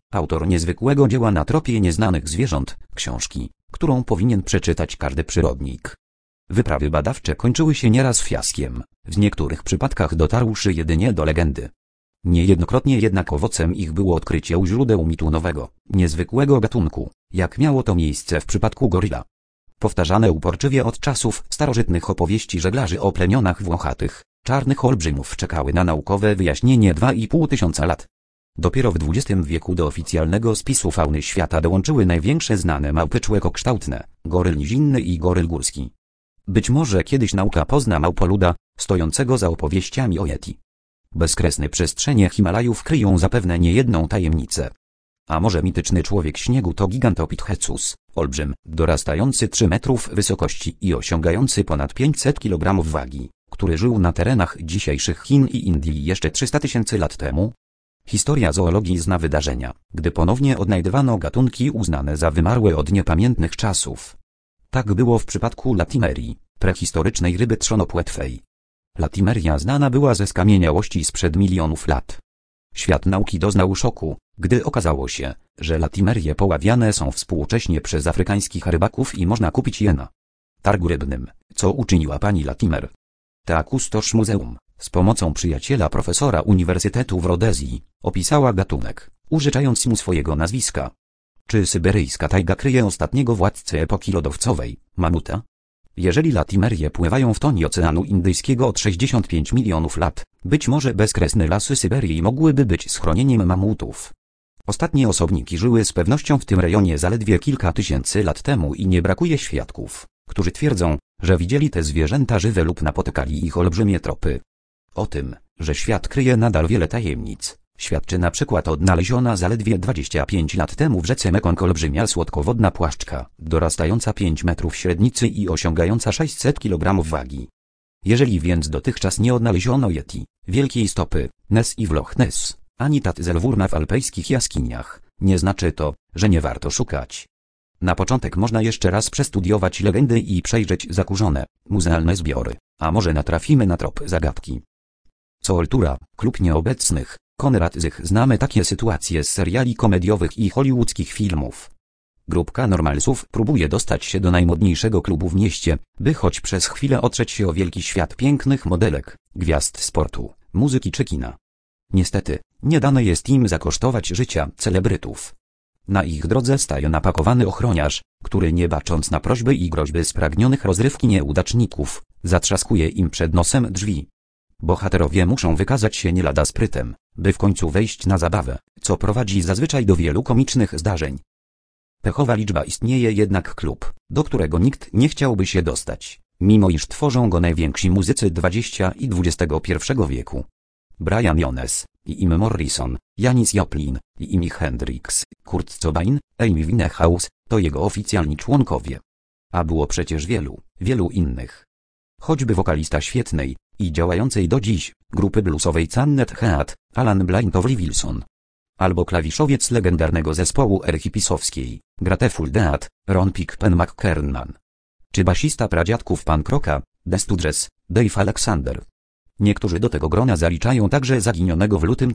Autor niezwykłego dzieła Na tropie nieznanych zwierząt, książki, którą powinien przeczytać każdy przyrodnik. Wyprawy badawcze kończyły się nieraz fiaskiem, w niektórych przypadkach dotarłszy jedynie do legendy. Niejednokrotnie jednak owocem ich było odkrycie u źródeł mitu nowego, niezwykłego gatunku, jak miało to miejsce w przypadku goryla. Powtarzane uporczywie od czasów starożytnych opowieści żeglarzy o plemionach włochatych, czarnych olbrzymów czekały na naukowe wyjaśnienie 2,5 tysiąca lat. Dopiero w XX wieku do oficjalnego spisu fauny świata dołączyły największe znane małpy człekokształtne, goryl nizinny i goryl górski. Być może kiedyś nauka pozna małpoluda, stojącego za opowieściami o Yeti. Bezkresne przestrzenie Himalajów kryją zapewne niejedną tajemnicę. A może mityczny człowiek śniegu to Gigantopithecus, olbrzym, dorastający 3 metrów wysokości i osiągający ponad 500 kg wagi, który żył na terenach dzisiejszych Chin i Indii jeszcze 300 tysięcy lat temu? Historia zoologii zna wydarzenia, gdy ponownie odnajdywano gatunki uznane za wymarłe od niepamiętnych czasów. Tak było w przypadku latimerii, prehistorycznej ryby trzonopłetwej. Latimeria znana była ze skamieniałości sprzed milionów lat. Świat nauki doznał szoku, gdy okazało się, że latimerie poławiane są współcześnie przez afrykańskich rybaków i można kupić je na targu rybnym, co uczyniła pani Latimer. Ta kustosz muzeum, z pomocą przyjaciela profesora Uniwersytetu w Rodezji, opisała gatunek, użyczając mu swojego nazwiska. Czy syberyjska tajga kryje ostatniego władcę epoki lodowcowej, mamuta? Jeżeli latimerie pływają w tonie Oceanu Indyjskiego od 65 milionów lat, być może bezkresne lasy Syberii mogłyby być schronieniem mamutów. Ostatnie osobniki żyły z pewnością w tym rejonie zaledwie kilka tysięcy lat temu i nie brakuje świadków, którzy twierdzą, że widzieli te zwierzęta żywe lub napotykali ich olbrzymie tropy. O tym, że świat kryje nadal wiele tajemnic, świadczy na przykład odnaleziona zaledwie 25 lat temu w rzece Mekong olbrzymia słodkowodna płaszczka, dorastająca 5 metrów średnicy i osiągająca 600 kg wagi. Jeżeli więc dotychczas nie odnaleziono Yeti, wielkiej stopy, Nessie w Loch Ness, ani Tatzelwurna w alpejskich jaskiniach, nie znaczy to, że nie warto szukać. Na początek można jeszcze raz przestudiować legendy i przejrzeć zakurzone, muzealne zbiory, a może natrafimy na trop zagadki. Zooltura, klub nieobecnych, Konrad Zych. Znamy takie sytuacje z seriali komediowych i hollywoodzkich filmów. Grupka normalsów próbuje dostać się do najmodniejszego klubu w mieście, by choć przez chwilę otrzeć się o wielki świat pięknych modelek, gwiazd sportu, muzyki czy kina. Niestety, nie dane jest im zakosztować życia celebrytów. Na ich drodze staje napakowany ochroniarz, który nie bacząc na prośby i groźby spragnionych rozrywki nieudaczników, zatrzaskuje im przed nosem drzwi. Bohaterowie muszą wykazać się nie lada sprytem, by w końcu wejść na zabawę, co prowadzi zazwyczaj do wielu komicznych zdarzeń. Pechowa liczba istnieje jednak klub, do którego nikt nie chciałby się dostać, mimo iż tworzą go najwięksi muzycy XX i XXI wieku. Brian Jones, Jim Morrison, Janis Joplin, Jimi Hendrix, Kurt Cobain, Amy Winehouse, to jego oficjalni członkowie. A było przecież wielu innych. Choćby wokalista świetnej i działającej do dziś grupy bluesowej Canned Heat, Alan Blyntowli Wilson. Albo klawiszowiec legendarnego zespołu ery hipisowskiej, Grateful Dead, Ron Pickpen McKernan. Czy basista pradziadków punk rocka, The Stooges, Dave Alexander. Niektórzy do tego grona zaliczają także zaginionego w lutym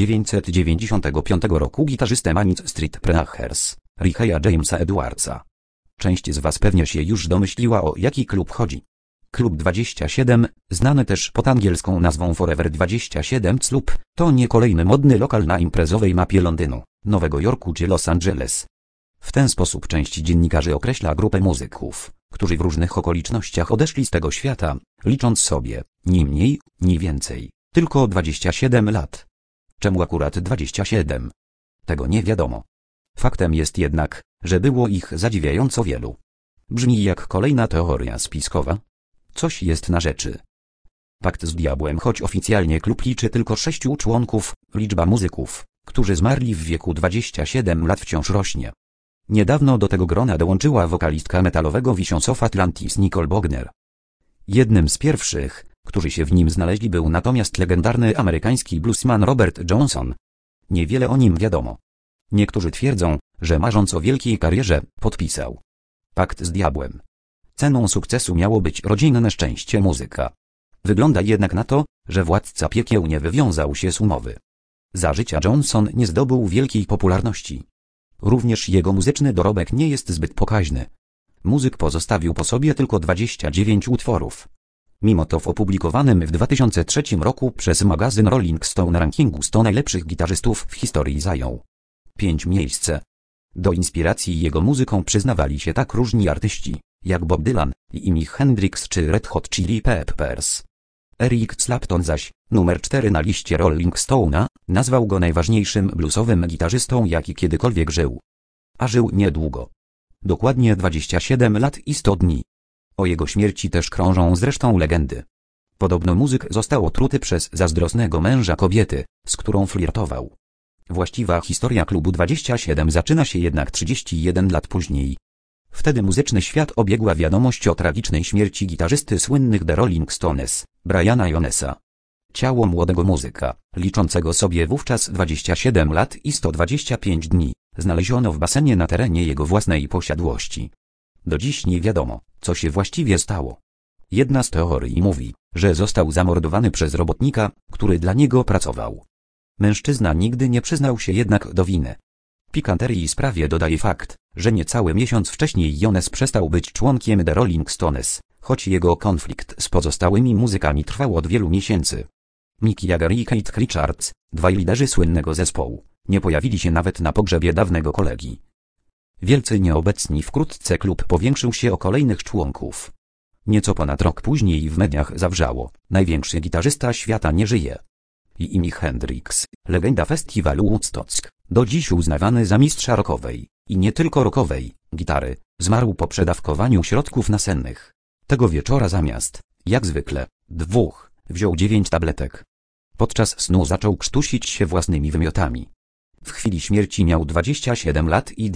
1995 roku gitarzystę Manic Street Preachers, Richeya Jamesa Edwardsa. Część z was pewnie się już domyśliła, o jaki klub chodzi. Klub 27, znany też pod angielską nazwą Forever 27 Club, to nie kolejny modny lokal na imprezowej mapie Londynu, Nowego Jorku czy Los Angeles. W ten sposób część dziennikarzy określa grupę muzyków, którzy w różnych okolicznościach odeszli z tego świata, licząc sobie, ni mniej, ni więcej, tylko 27 lat. Czemu akurat 27? Tego nie wiadomo. Faktem jest jednak, że było ich zadziwiająco wielu. Brzmi jak kolejna teoria spiskowa. Coś jest na rzeczy. Pakt z diabłem. Choć oficjalnie klub liczy tylko 6 członków, liczba muzyków, którzy zmarli w wieku 27 lat wciąż rośnie. Niedawno do tego grona dołączyła wokalistka metalowego Visions of Atlantis Nicole Bogner. Jednym z pierwszych, którzy się w nim znaleźli, był natomiast legendarny amerykański bluesman Robert Johnson. Niewiele o nim wiadomo. Niektórzy twierdzą, że marząc o wielkiej karierze, podpisał pakt z diabłem. Ceną sukcesu miało być rodzinne szczęście muzyka. Wygląda jednak na to, że władca piekieł nie wywiązał się z umowy. Za życia Johnson nie zdobył wielkiej popularności. Również jego muzyczny dorobek nie jest zbyt pokaźny. Muzyk pozostawił po sobie tylko 29 utworów. Mimo to w opublikowanym w 2003 roku przez magazyn Rolling Stone rankingu 100 najlepszych gitarzystów w historii zajął 5 miejsce. Do inspiracji jego muzyką przyznawali się tak różni artyści, jak Bob Dylan, Jimi Hendrix czy Red Hot Chili Peppers. Eric Clapton zaś, numer 4 na liście Rolling Stone'a, nazwał go najważniejszym bluesowym gitarzystą, jaki kiedykolwiek żył. A żył niedługo. Dokładnie 27 lat i 100 dni. O jego śmierci też krążą zresztą legendy. Podobno muzyk został otruty przez zazdrosnego męża kobiety, z którą flirtował. Właściwa historia klubu 27 zaczyna się jednak 31 lat później. Wtedy muzyczny świat obiegła wiadomość o tragicznej śmierci gitarzysty słynnych The Rolling Stones, Briana Jonesa. Ciało młodego muzyka, liczącego sobie wówczas 27 lat i 125 dni, znaleziono w basenie na terenie jego własnej posiadłości. Do dziś nie wiadomo, co się właściwie stało. Jedna z teorii mówi, że został zamordowany przez robotnika, który dla niego pracował. Mężczyzna nigdy nie przyznał się jednak do winy. Pikanterii sprawie dodaje fakt, że niecały miesiąc wcześniej Jones przestał być członkiem The Rolling Stones, choć jego konflikt z pozostałymi muzykami trwał od wielu miesięcy. Mick Jagger i Keith Richards, dwaj liderzy słynnego zespołu, nie pojawili się nawet na pogrzebie dawnego kolegi. Wielcy nieobecni wkrótce klub powiększył się o kolejnych członków. Nieco ponad rok później w mediach zawrzało, największy gitarzysta świata nie żyje. Jimi Hendrix, legenda festiwalu Woodstock, do dziś uznawany za mistrza rockowej, i nie tylko rockowej, gitary, zmarł po przedawkowaniu środków nasennych. Tego wieczora zamiast, jak zwykle, 2, wziął 9 tabletek. Podczas snu zaczął krztusić się własnymi wymiotami. W chwili śmierci miał 27 lat i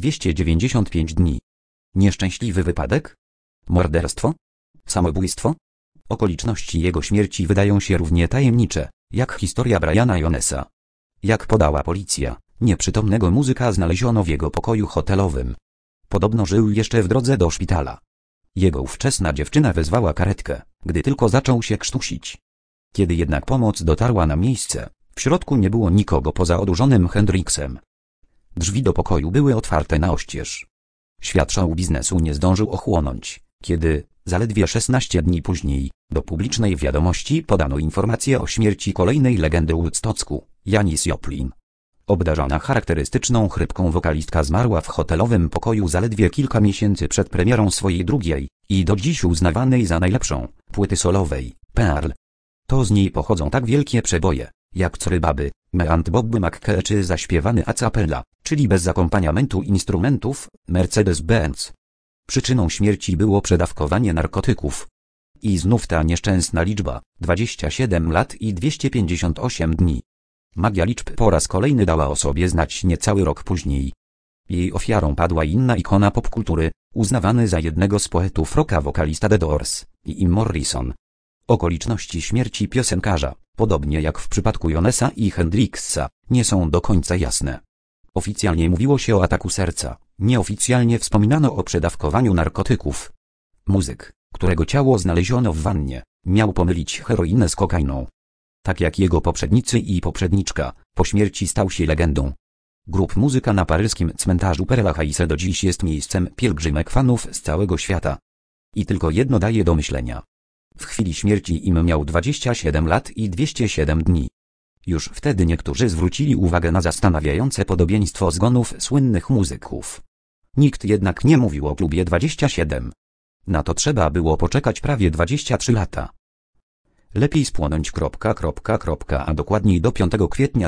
295 dni. Nieszczęśliwy wypadek? Morderstwo? Samobójstwo? Okoliczności jego śmierci wydają się równie tajemnicze, jak historia Briana Jonesa. Jak podała policja, nieprzytomnego muzyka znaleziono w jego pokoju hotelowym. Podobno żył jeszcze w drodze do szpitala. Jego ówczesna dziewczyna wezwała karetkę, gdy tylko zaczął się krztusić. Kiedy jednak pomoc dotarła na miejsce, w środku nie było nikogo poza odurzonym Hendrixem. Drzwi do pokoju były otwarte na oścież. Świat show biznesu nie zdążył ochłonąć, kiedy, zaledwie 16 dni później, do publicznej wiadomości podano informację o śmierci kolejnej legendy Woodstocku, Janis Joplin. Obdarzona charakterystyczną chrypką wokalistka zmarła w hotelowym pokoju zaledwie kilka miesięcy przed premierą swojej drugiej, i do dziś uznawanej za najlepszą, płyty solowej, Pearl. To z niej pochodzą tak wielkie przeboje, jak Cory Baby, Me and Bobby McKee czy zaśpiewany a cappella, czyli bez akompaniamentu instrumentów, Mercedes-Benz. Przyczyną śmierci było przedawkowanie narkotyków. I znów ta nieszczęsna liczba, 27 lat i 258 dni. Magia liczb po raz kolejny dała o sobie znać niecały rok później. Jej ofiarą padła inna ikona popkultury, uznawany za jednego z poetów rocka wokalista The Doors, Jim Morrison. Okoliczności śmierci piosenkarza, podobnie jak w przypadku Jonesa i Hendrixa, nie są do końca jasne. Oficjalnie mówiło się o ataku serca, nieoficjalnie wspominano o przedawkowaniu narkotyków. Muzyk, którego ciało znaleziono w wannie, miał pomylić heroinę z kokainą. Tak jak jego poprzednicy i poprzedniczka, po śmierci stał się legendą. Grób muzyka na paryskim cmentarzu Père Lachaise do dziś jest miejscem pielgrzymek fanów z całego świata. I tylko jedno daje do myślenia. W chwili śmierci im miał 27 lat i 207 dni. Już wtedy niektórzy zwrócili uwagę na zastanawiające podobieństwo zgonów słynnych muzyków. Nikt jednak nie mówił o klubie 27. Na to trzeba było poczekać prawie 23 lata. Lepiej spłonąć ... a dokładniej do 5 kwietnia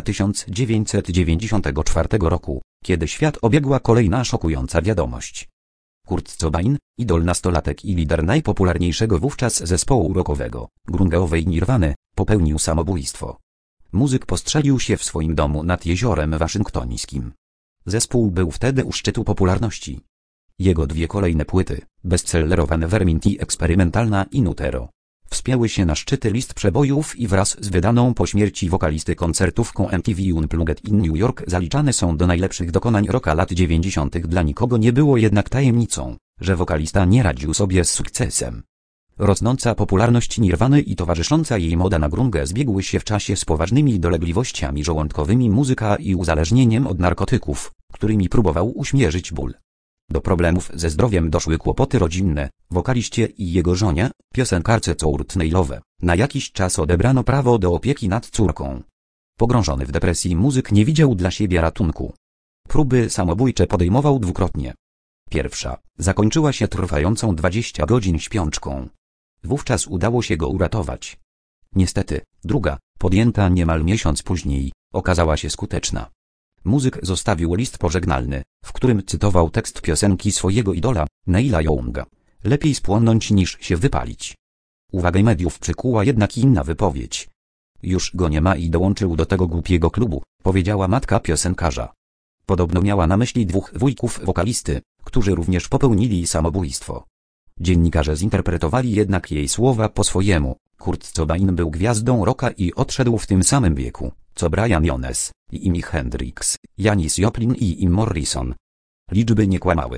1994 roku, kiedy świat obiegła kolejna szokująca wiadomość. Kurt Cobain, idol nastolatek i lider najpopularniejszego wówczas zespołu rockowego, grunge'owej Nirwany, popełnił samobójstwo. Muzyk postrzelił się w swoim domu nad jeziorem waszyngtońskim. Zespół był wtedy u szczytu popularności. Jego dwie kolejne płyty, bestsellerowa Nevermind i eksperymentalna In Utero, wspięły się na szczyty list przebojów i wraz z wydaną po śmierci wokalisty koncertówką MTV Unplugged in New York zaliczane są do najlepszych dokonań rocka lat 90. Dla nikogo nie było jednak tajemnicą, że wokalista nie radził sobie z sukcesem. Rosnąca popularność Nirwany i towarzysząca jej moda na grungę zbiegły się w czasie z poważnymi dolegliwościami żołądkowymi muzyka i uzależnieniem od narkotyków, którymi próbował uśmierzyć ból. Do problemów ze zdrowiem doszły kłopoty rodzinne. Wokaliście i jego żonie, piosenkarce Courtney na jakiś czas odebrano prawo do opieki nad córką. Pogrążony w depresji muzyk nie widział dla siebie ratunku. Próby samobójcze podejmował dwukrotnie. Pierwsza zakończyła się trwającą 20 godzin śpiączką. Wówczas udało się go uratować. Niestety, druga, podjęta niemal miesiąc później, okazała się skuteczna. Muzyk zostawił list pożegnalny, w którym cytował tekst piosenki swojego idola, Neila Younga. Lepiej spłonąć niż się wypalić. Uwagę mediów przykuła jednak inna wypowiedź. Już go nie ma i dołączył do tego głupiego klubu, powiedziała matka piosenkarza. Podobno miała na myśli dwóch wujków wokalisty, którzy również popełnili samobójstwo. Dziennikarze zinterpretowali jednak jej słowa po swojemu. Kurt Cobain był gwiazdą rocka i odszedł w tym samym wieku, co Brian Jones, Jimi Hendrix, Janis Joplin i Jim Morrison. Liczby nie kłamały,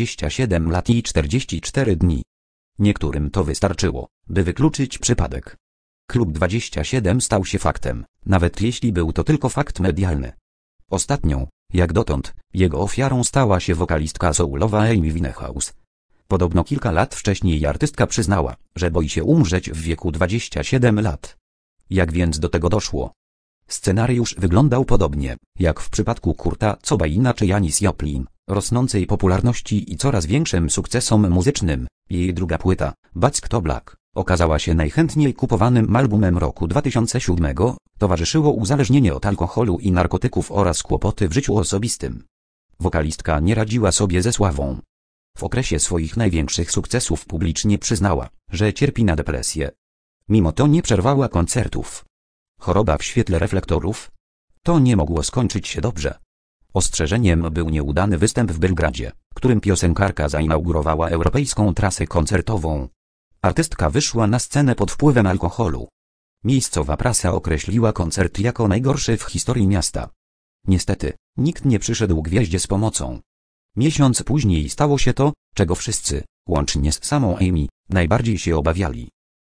27 lat i 44 dni. Niektórym to wystarczyło, by wykluczyć przypadek. Klub 27 stał się faktem, nawet jeśli był to tylko fakt medialny. Ostatnią, jak dotąd, jego ofiarą stała się wokalistka soulowa Amy Winehouse. Podobno kilka lat wcześniej artystka przyznała, że boi się umrzeć w wieku 27 lat. Jak więc do tego doszło? Scenariusz wyglądał podobnie, jak w przypadku Kurta Cobaina czy Janis Joplin, rosnącej popularności i coraz większym sukcesom muzycznym. Jej druga płyta, Back to Black, okazała się najchętniej kupowanym albumem roku 2007, towarzyszyło uzależnienie od alkoholu i narkotyków oraz kłopoty w życiu osobistym. Wokalistka nie radziła sobie ze sławą. W okresie swoich największych sukcesów publicznie przyznała, że cierpi na depresję. Mimo to nie przerwała koncertów. Choroba w świetle reflektorów? To nie mogło skończyć się dobrze. Ostrzeżeniem był nieudany występ w Belgradzie, którym piosenkarka zainaugurowała europejską trasę koncertową. Artystka wyszła na scenę pod wpływem alkoholu. Miejscowa prasa określiła koncert jako najgorszy w historii miasta. Niestety, nikt nie przyszedł gwieździe z pomocą. Miesiąc później stało się to, czego wszyscy, łącznie z samą Amy, najbardziej się obawiali.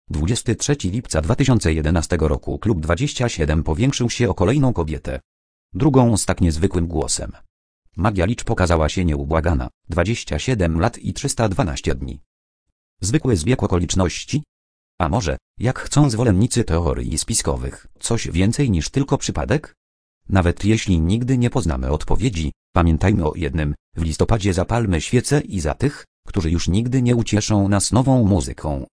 23 lipca 2011 roku Klub 27 powiększył się o kolejną kobietę. Drugą z tak niezwykłym głosem. Magia liczb pokazała się nieubłagana, 27 lat i 312 dni. Zwykły zbieg okoliczności? A może, jak chcą zwolennicy teorii spiskowych, coś więcej niż tylko przypadek? Nawet jeśli nigdy nie poznamy odpowiedzi, pamiętajmy o jednym, w listopadzie zapalmy świece i za tych, którzy już nigdy nie ucieszą nas nową muzyką.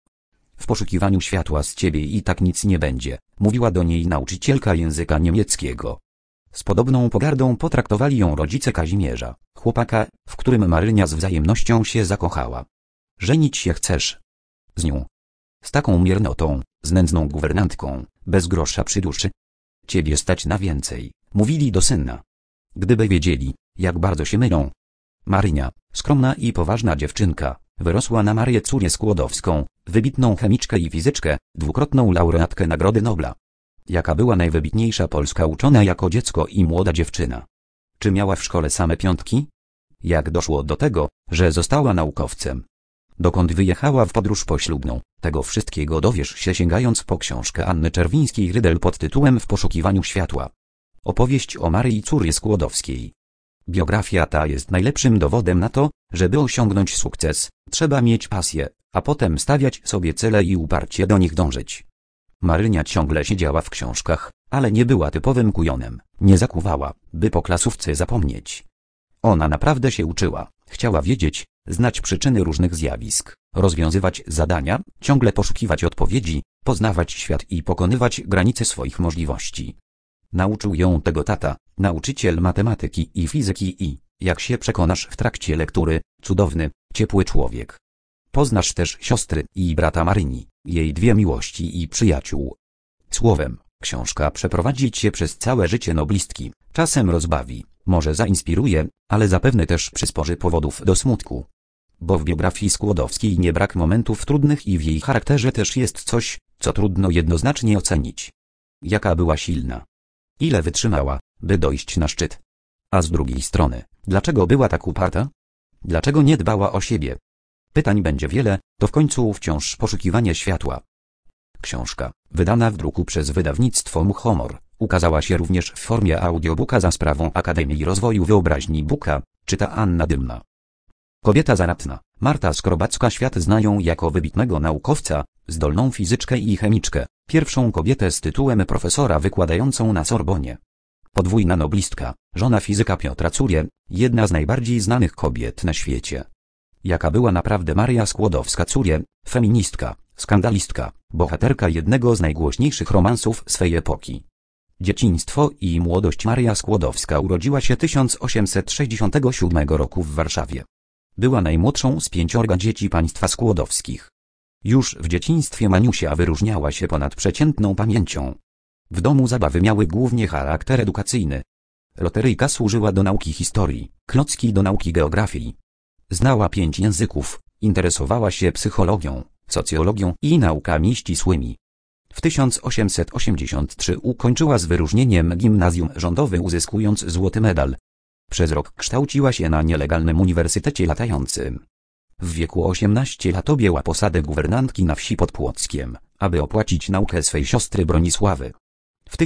W poszukiwaniu światła z ciebie i tak nic nie będzie, mówiła do niej nauczycielka języka niemieckiego. Z podobną pogardą potraktowali ją rodzice Kazimierza, chłopaka, w którym Marynia z wzajemnością się zakochała. Żenić się chcesz? Z nią. Z taką miernotą, z nędzną guwernantką, bez grosza przy duszy. Ciebie stać na więcej, mówili do syna. Gdyby wiedzieli, jak bardzo się mylą. Marynia, skromna i poważna dziewczynka, wyrosła na Marię Curie-Skłodowską, wybitną chemiczkę i fizyczkę, dwukrotną laureatkę Nagrody Nobla. Jaka była najwybitniejsza polska uczona jako dziecko i młoda dziewczyna? Czy miała w szkole same piątki? Jak doszło do tego, że została naukowcem? Dokąd wyjechała w podróż poślubną? Tego wszystkiego dowiesz się sięgając po książkę Anny Czerwińskiej-Rydel pod tytułem W poszukiwaniu światła. Opowieść o Maryi Curie-Skłodowskiej. Biografia ta jest najlepszym dowodem na to, żeby osiągnąć sukces, trzeba mieć pasję, a potem stawiać sobie cele i uparcie do nich dążyć. Marynia ciągle siedziała w książkach, ale nie była typowym kujonem, nie zakuwała, by po klasówce zapomnieć. Ona naprawdę się uczyła, chciała wiedzieć, znać przyczyny różnych zjawisk, rozwiązywać zadania, ciągle poszukiwać odpowiedzi, poznawać świat i pokonywać granice swoich możliwości. Nauczył ją tego tata, nauczyciel matematyki i fizyki i, jak się przekonasz w trakcie lektury, cudowny, ciepły człowiek. Poznasz też siostry i brata Maryni, jej dwie miłości i przyjaciół. Słowem, książka przeprowadzi cię przez całe życie noblistki, czasem rozbawi, może zainspiruje, ale zapewne też przysporzy powodów do smutku. Bo w biografii Skłodowskiej nie brak momentów trudnych i w jej charakterze też jest coś, co trudno jednoznacznie ocenić. Jaka była silna. Ile wytrzymała, by dojść na szczyt. A z drugiej strony, dlaczego była tak uparta? Dlaczego nie dbała o siebie? Pytań będzie wiele, to w końcu wciąż poszukiwanie światła. Książka, wydana w druku przez wydawnictwo Muchomor, ukazała się również w formie audiobooka za sprawą Akademii Rozwoju Wyobraźni Buka, czyta Anna Dymna. Kobieta zaradna, Marta Skrobacka. Świat znają jako wybitnego naukowca, zdolną fizyczkę i chemiczkę, pierwszą kobietę z tytułem profesora wykładającą na Sorbonie. Podwójna noblistka, żona fizyka Piotra Curie, jedna z najbardziej znanych kobiet na świecie. Jaka była naprawdę Maria Skłodowska-Curie, feministka, skandalistka, bohaterka jednego z najgłośniejszych romansów swej epoki. Dzieciństwo i młodość. Maria Skłodowska urodziła się 1867 roku w Warszawie. Była najmłodszą z 5 dzieci państwa Skłodowskich. Już w dzieciństwie Maniusia wyróżniała się ponadprzeciętną pamięcią. W domu zabawy miały głównie charakter edukacyjny. Loteryjka służyła do nauki historii, klocki do nauki geografii. Znała 5 języków, interesowała się psychologią, socjologią i naukami ścisłymi. W 1883 ukończyła z wyróżnieniem gimnazjum rządowe, uzyskując złoty medal. Przez rok kształciła się na nielegalnym uniwersytecie latającym. W wieku 18 lat objęła posadę guwernantki na wsi pod Płockiem, aby opłacić naukę swej siostry Bronisławy. W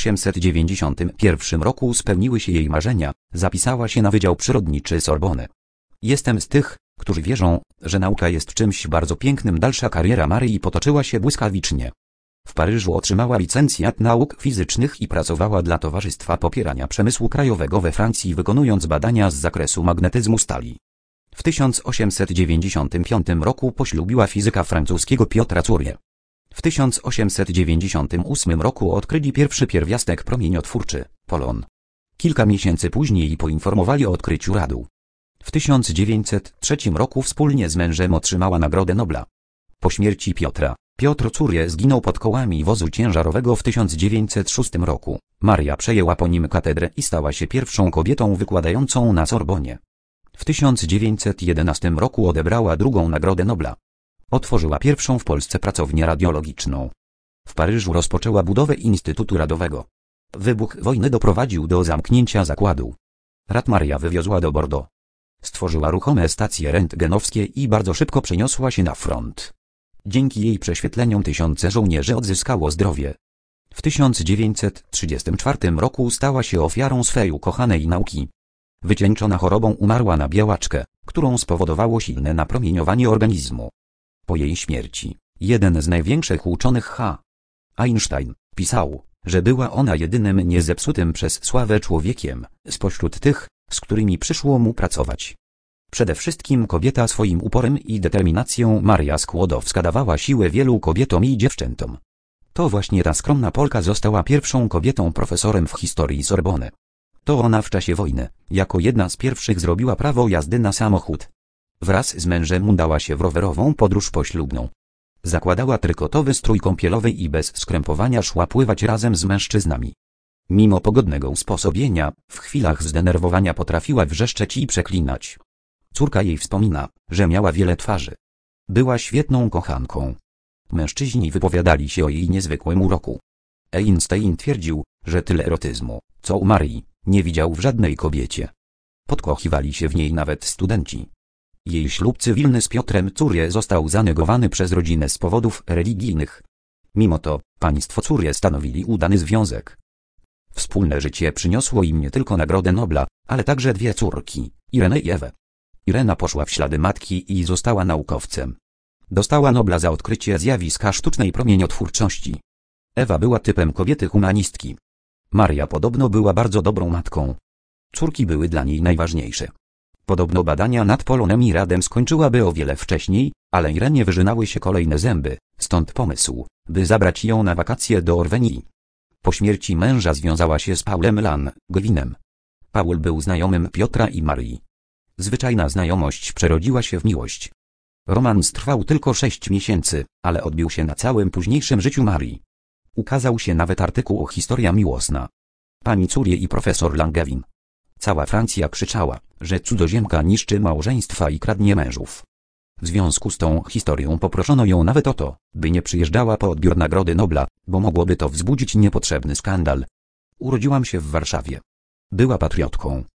1891 roku spełniły się jej marzenia, zapisała się na Wydział Przyrodniczy Sorbony. Jestem z tych, którzy wierzą, że nauka jest czymś bardzo pięknym. Dalsza kariera Marii potoczyła się błyskawicznie. W Paryżu otrzymała licencjat nauk fizycznych i pracowała dla Towarzystwa Popierania Przemysłu Krajowego we Francji, wykonując badania z zakresu magnetyzmu stali. W 1895 roku poślubiła fizyka francuskiego Piotra Curie. W 1898 roku odkryli pierwszy pierwiastek promieniotwórczy, polon. Kilka miesięcy później poinformowali o odkryciu radu. W 1903 roku wspólnie z mężem otrzymała Nagrodę Nobla. Po śmierci Piotra, Piotr Curie zginął pod kołami wozu ciężarowego w 1906 roku. Maria przejęła po nim katedrę i stała się pierwszą kobietą wykładającą na Sorbonie. W 1911 roku odebrała drugą Nagrodę Nobla. Otworzyła pierwszą w Polsce pracownię radiologiczną. W Paryżu rozpoczęła budowę Instytutu Radowego. Wybuch wojny doprowadził do zamknięcia zakładu. Rad Maria wywiozła do Bordeaux. Stworzyła ruchome stacje rentgenowskie i bardzo szybko przeniosła się na front. Dzięki jej prześwietleniom tysiące żołnierzy odzyskało zdrowie. W 1934 roku stała się ofiarą swej ukochanej nauki. Wycieńczona chorobą umarła na białaczkę, którą spowodowało silne napromieniowanie organizmu. Po jej śmierci, jeden z największych uczonych H. Einstein, pisał, że była ona jedynym niezepsutym przez sławę człowiekiem, spośród tych, z którymi przyszło mu pracować. Przede wszystkim kobieta swoim uporem i determinacją. Maria Skłodowska dawała siłę wielu kobietom i dziewczętom. To właśnie ta skromna Polka została pierwszą kobietą profesorem w historii Sorbony. To ona w czasie wojny, jako jedna z pierwszych zrobiła prawo jazdy na samochód. Wraz z mężem udała się w rowerową podróż poślubną. Zakładała trykotowy strój kąpielowy i bez skrępowania szła pływać razem z mężczyznami. Mimo pogodnego usposobienia, w chwilach zdenerwowania potrafiła wrzeszczeć i przeklinać. Córka jej wspomina, że miała wiele twarzy. Była świetną kochanką. Mężczyźni wypowiadali się o jej niezwykłym uroku. Einstein twierdził, że tyle erotyzmu, co u Marii, nie widział w żadnej kobiecie. Podkochiwali się w niej nawet studenci. Jej ślub cywilny z Piotrem Curie został zanegowany przez rodzinę z powodów religijnych. Mimo to, państwo Curie stanowili udany związek. Wspólne życie przyniosło im nie tylko Nagrodę Nobla, ale także 2 córki, Irenę i Ewę. Irena poszła w ślady matki i została naukowcem. Dostała Nobla za odkrycie zjawiska sztucznej promieniotwórczości. Ewa była typem kobiety humanistki. Maria podobno była bardzo dobrą matką. Córki były dla niej najważniejsze. Podobno badania nad polonem i radem skończyłaby o wiele wcześniej, ale Irenie wyżynały się kolejne zęby, stąd pomysł, by zabrać ją na wakacje do Orwenii. Po śmierci męża związała się z Paulem Langevinem. Paul był znajomym Piotra i Marii. Zwyczajna znajomość przerodziła się w miłość. Romans trwał tylko 6 miesięcy, ale odbił się na całym późniejszym życiu Marii. Ukazał się nawet artykuł Historia miłosna. Pani Curie i profesor Langevin. Cała Francja krzyczała, że cudzoziemka niszczy małżeństwa i kradnie mężów. W związku z tą historią poproszono ją nawet o to, by nie przyjeżdżała po odbiór Nagrody Nobla, bo mogłoby to wzbudzić niepotrzebny skandal. Urodziłam się w Warszawie. Była patriotką.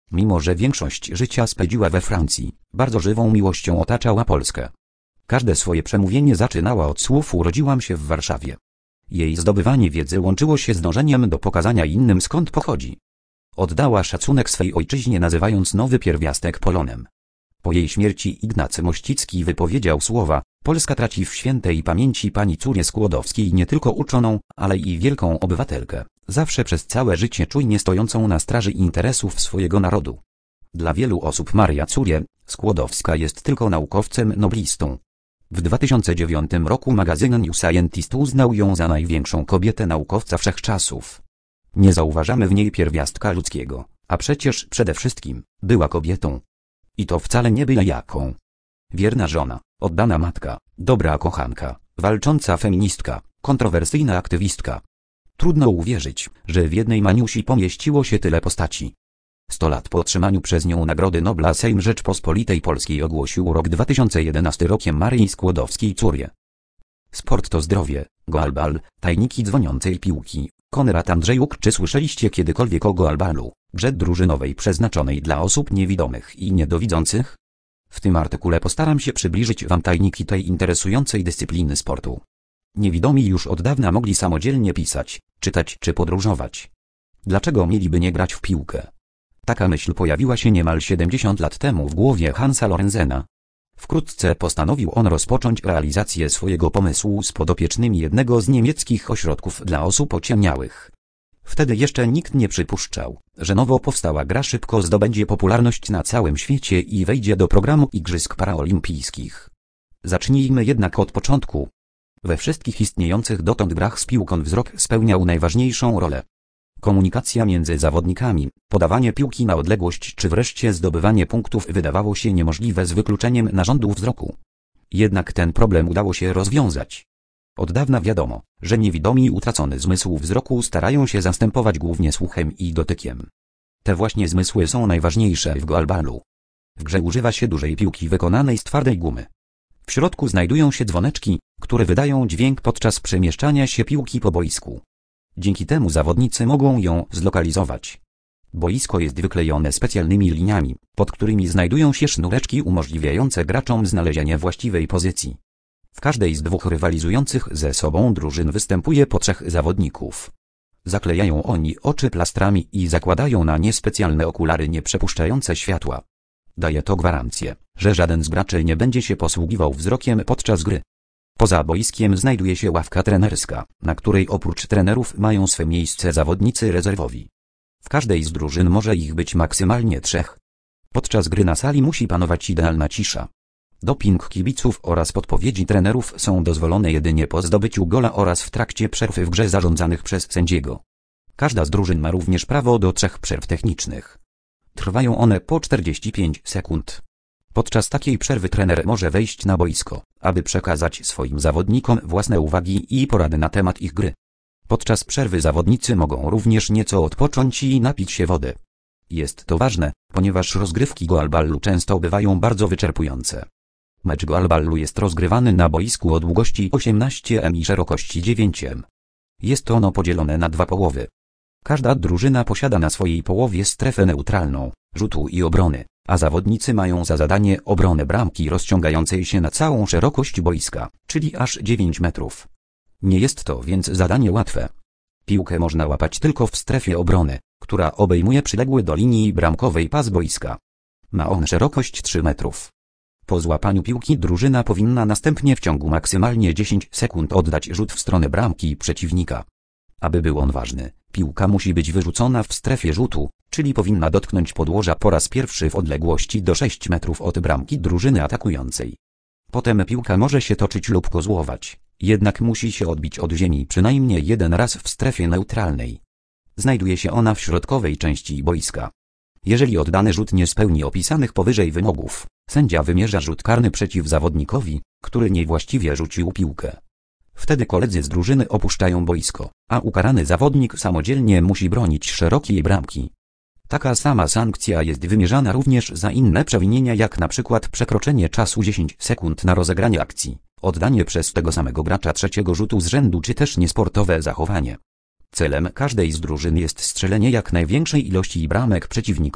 Mimo że większość życia spędziła we Francji, bardzo żywą miłością otaczała Polskę. Każde swoje przemówienie zaczynała od słów "urodziłam się w Warszawie". Jej zdobywanie wiedzy łączyło się z dążeniem do pokazania innym, skąd pochodzi. Oddała szacunek swej ojczyźnie, nazywając nowy pierwiastek Polonem. Po jej śmierci Ignacy Mościcki wypowiedział słowa: Polska traci w świętej pamięci pani Córię Skłodowskiej nie tylko uczoną, ale i wielką obywatelkę, zawsze przez całe życie czujnie stojącą na straży interesów swojego narodu. Dla wielu osób Maria Curie Skłodowska jest tylko naukowcem noblistą. W 2009 roku magazyn New Scientist uznał ją za największą kobietę naukowca wszechczasów. Nie zauważamy w niej pierwiastka ludzkiego, a przecież przede wszystkim była kobietą. I to wcale nie byle jaką. Wierna żona, oddana matka, dobra kochanka, walcząca feministka, kontrowersyjna aktywistka. Trudno uwierzyć, że w jednej Maniusi pomieściło się tyle postaci. 100 lat po otrzymaniu przez nią Nagrody Nobla Sejm Rzeczpospolitej Polskiej ogłosił rok 2011 rokiem Marii Skłodowskiej-Curie. Sport to zdrowie, goalball, tajniki dzwoniącej piłki, Konrad Andrzejuk. Czy słyszeliście kiedykolwiek o goalballu, grze drużynowej przeznaczonej dla osób niewidomych i niedowidzących? W tym artykule postaram się przybliżyć Wam tajniki tej interesującej dyscypliny sportu. Niewidomi już od dawna mogli samodzielnie pisać, czytać czy podróżować. Dlaczego mieliby nie grać w piłkę? Taka myśl pojawiła się niemal 70 lat temu w głowie Hansa Lorenzena. Wkrótce postanowił on rozpocząć realizację swojego pomysłu z podopiecznymi jednego z niemieckich ośrodków dla osób ociemniałych. Wtedy jeszcze nikt nie przypuszczał, że nowo powstała gra szybko zdobędzie popularność na całym świecie i wejdzie do programu Igrzysk Paraolimpijskich. Zacznijmy jednak od początku. We wszystkich istniejących dotąd grach z piłką wzrok spełniał najważniejszą rolę. Komunikacja między zawodnikami, podawanie piłki na odległość czy wreszcie zdobywanie punktów wydawało się niemożliwe z wykluczeniem narządu wzroku. Jednak ten problem udało się rozwiązać. Od dawna wiadomo, że niewidomi utracony zmysł wzroku starają się zastępować głównie słuchem i dotykiem. Te właśnie zmysły są najważniejsze w goalballu. W grze używa się dużej piłki wykonanej z twardej gumy. W środku znajdują się dzwoneczki, które wydają dźwięk podczas przemieszczania się piłki po boisku. Dzięki temu zawodnicy mogą ją zlokalizować. Boisko jest wyklejone specjalnymi liniami, pod którymi znajdują się sznureczki umożliwiające graczom znalezienie właściwej pozycji. W każdej z dwóch rywalizujących ze sobą drużyn występuje po 3 zawodników. Zaklejają oni oczy plastrami i zakładają na nie specjalne okulary nieprzepuszczające światła. Daje to gwarancję, że żaden z graczy nie będzie się posługiwał wzrokiem podczas gry. Poza boiskiem znajduje się ławka trenerska, na której oprócz trenerów mają swe miejsce zawodnicy rezerwowi. W każdej z drużyn może ich być maksymalnie 3. Podczas gry na sali musi panować idealna cisza. Doping kibiców oraz podpowiedzi trenerów są dozwolone jedynie po zdobyciu gola oraz w trakcie przerw w grze zarządzanych przez sędziego. Każda z drużyn ma również prawo do 3 przerw technicznych. Trwają one po 45 sekund. Podczas takiej przerwy trener może wejść na boisko, aby przekazać swoim zawodnikom własne uwagi i porady na temat ich gry. Podczas przerwy zawodnicy mogą również nieco odpocząć i napić się wody. Jest to ważne, ponieważ rozgrywki goalballu często bywają bardzo wyczerpujące. Mecz goalballu jest rozgrywany na boisku o długości 18 m i szerokości 9 m. Jest ono podzielone na 2 połowy. Każda drużyna posiada na swojej połowie strefę neutralną, rzutu i obrony, a zawodnicy mają za zadanie obronę bramki rozciągającej się na całą szerokość boiska, czyli aż 9 metrów. Nie jest to więc zadanie łatwe. Piłkę można łapać tylko w strefie obrony, która obejmuje przyległy do linii bramkowej pas boiska. Ma on szerokość 3 metrów. Po złapaniu piłki drużyna powinna następnie w ciągu maksymalnie 10 sekund oddać rzut w stronę bramki przeciwnika. Aby był on ważny, piłka musi być wyrzucona w strefie rzutu, czyli powinna dotknąć podłoża po raz pierwszy w odległości do 6 metrów od bramki drużyny atakującej. Potem piłka może się toczyć lub kozłować, jednak musi się odbić od ziemi przynajmniej 1 raz w strefie neutralnej. Znajduje się ona w środkowej części boiska. Jeżeli oddany rzut nie spełni opisanych powyżej wymogów, sędzia wymierza rzut karny przeciw zawodnikowi, który niewłaściwie rzucił piłkę. Wtedy koledzy z drużyny opuszczają boisko, a ukarany zawodnik samodzielnie musi bronić szerokiej bramki. Taka sama sankcja jest wymierzana również za inne przewinienia, jak na przykład przekroczenie czasu 10 sekund na rozegranie akcji, oddanie przez tego samego gracza 3. rzutu z rzędu czy też niesportowe zachowanie. Celem każdej z drużyn jest strzelenie jak największej ilości bramek przeciwnikowi,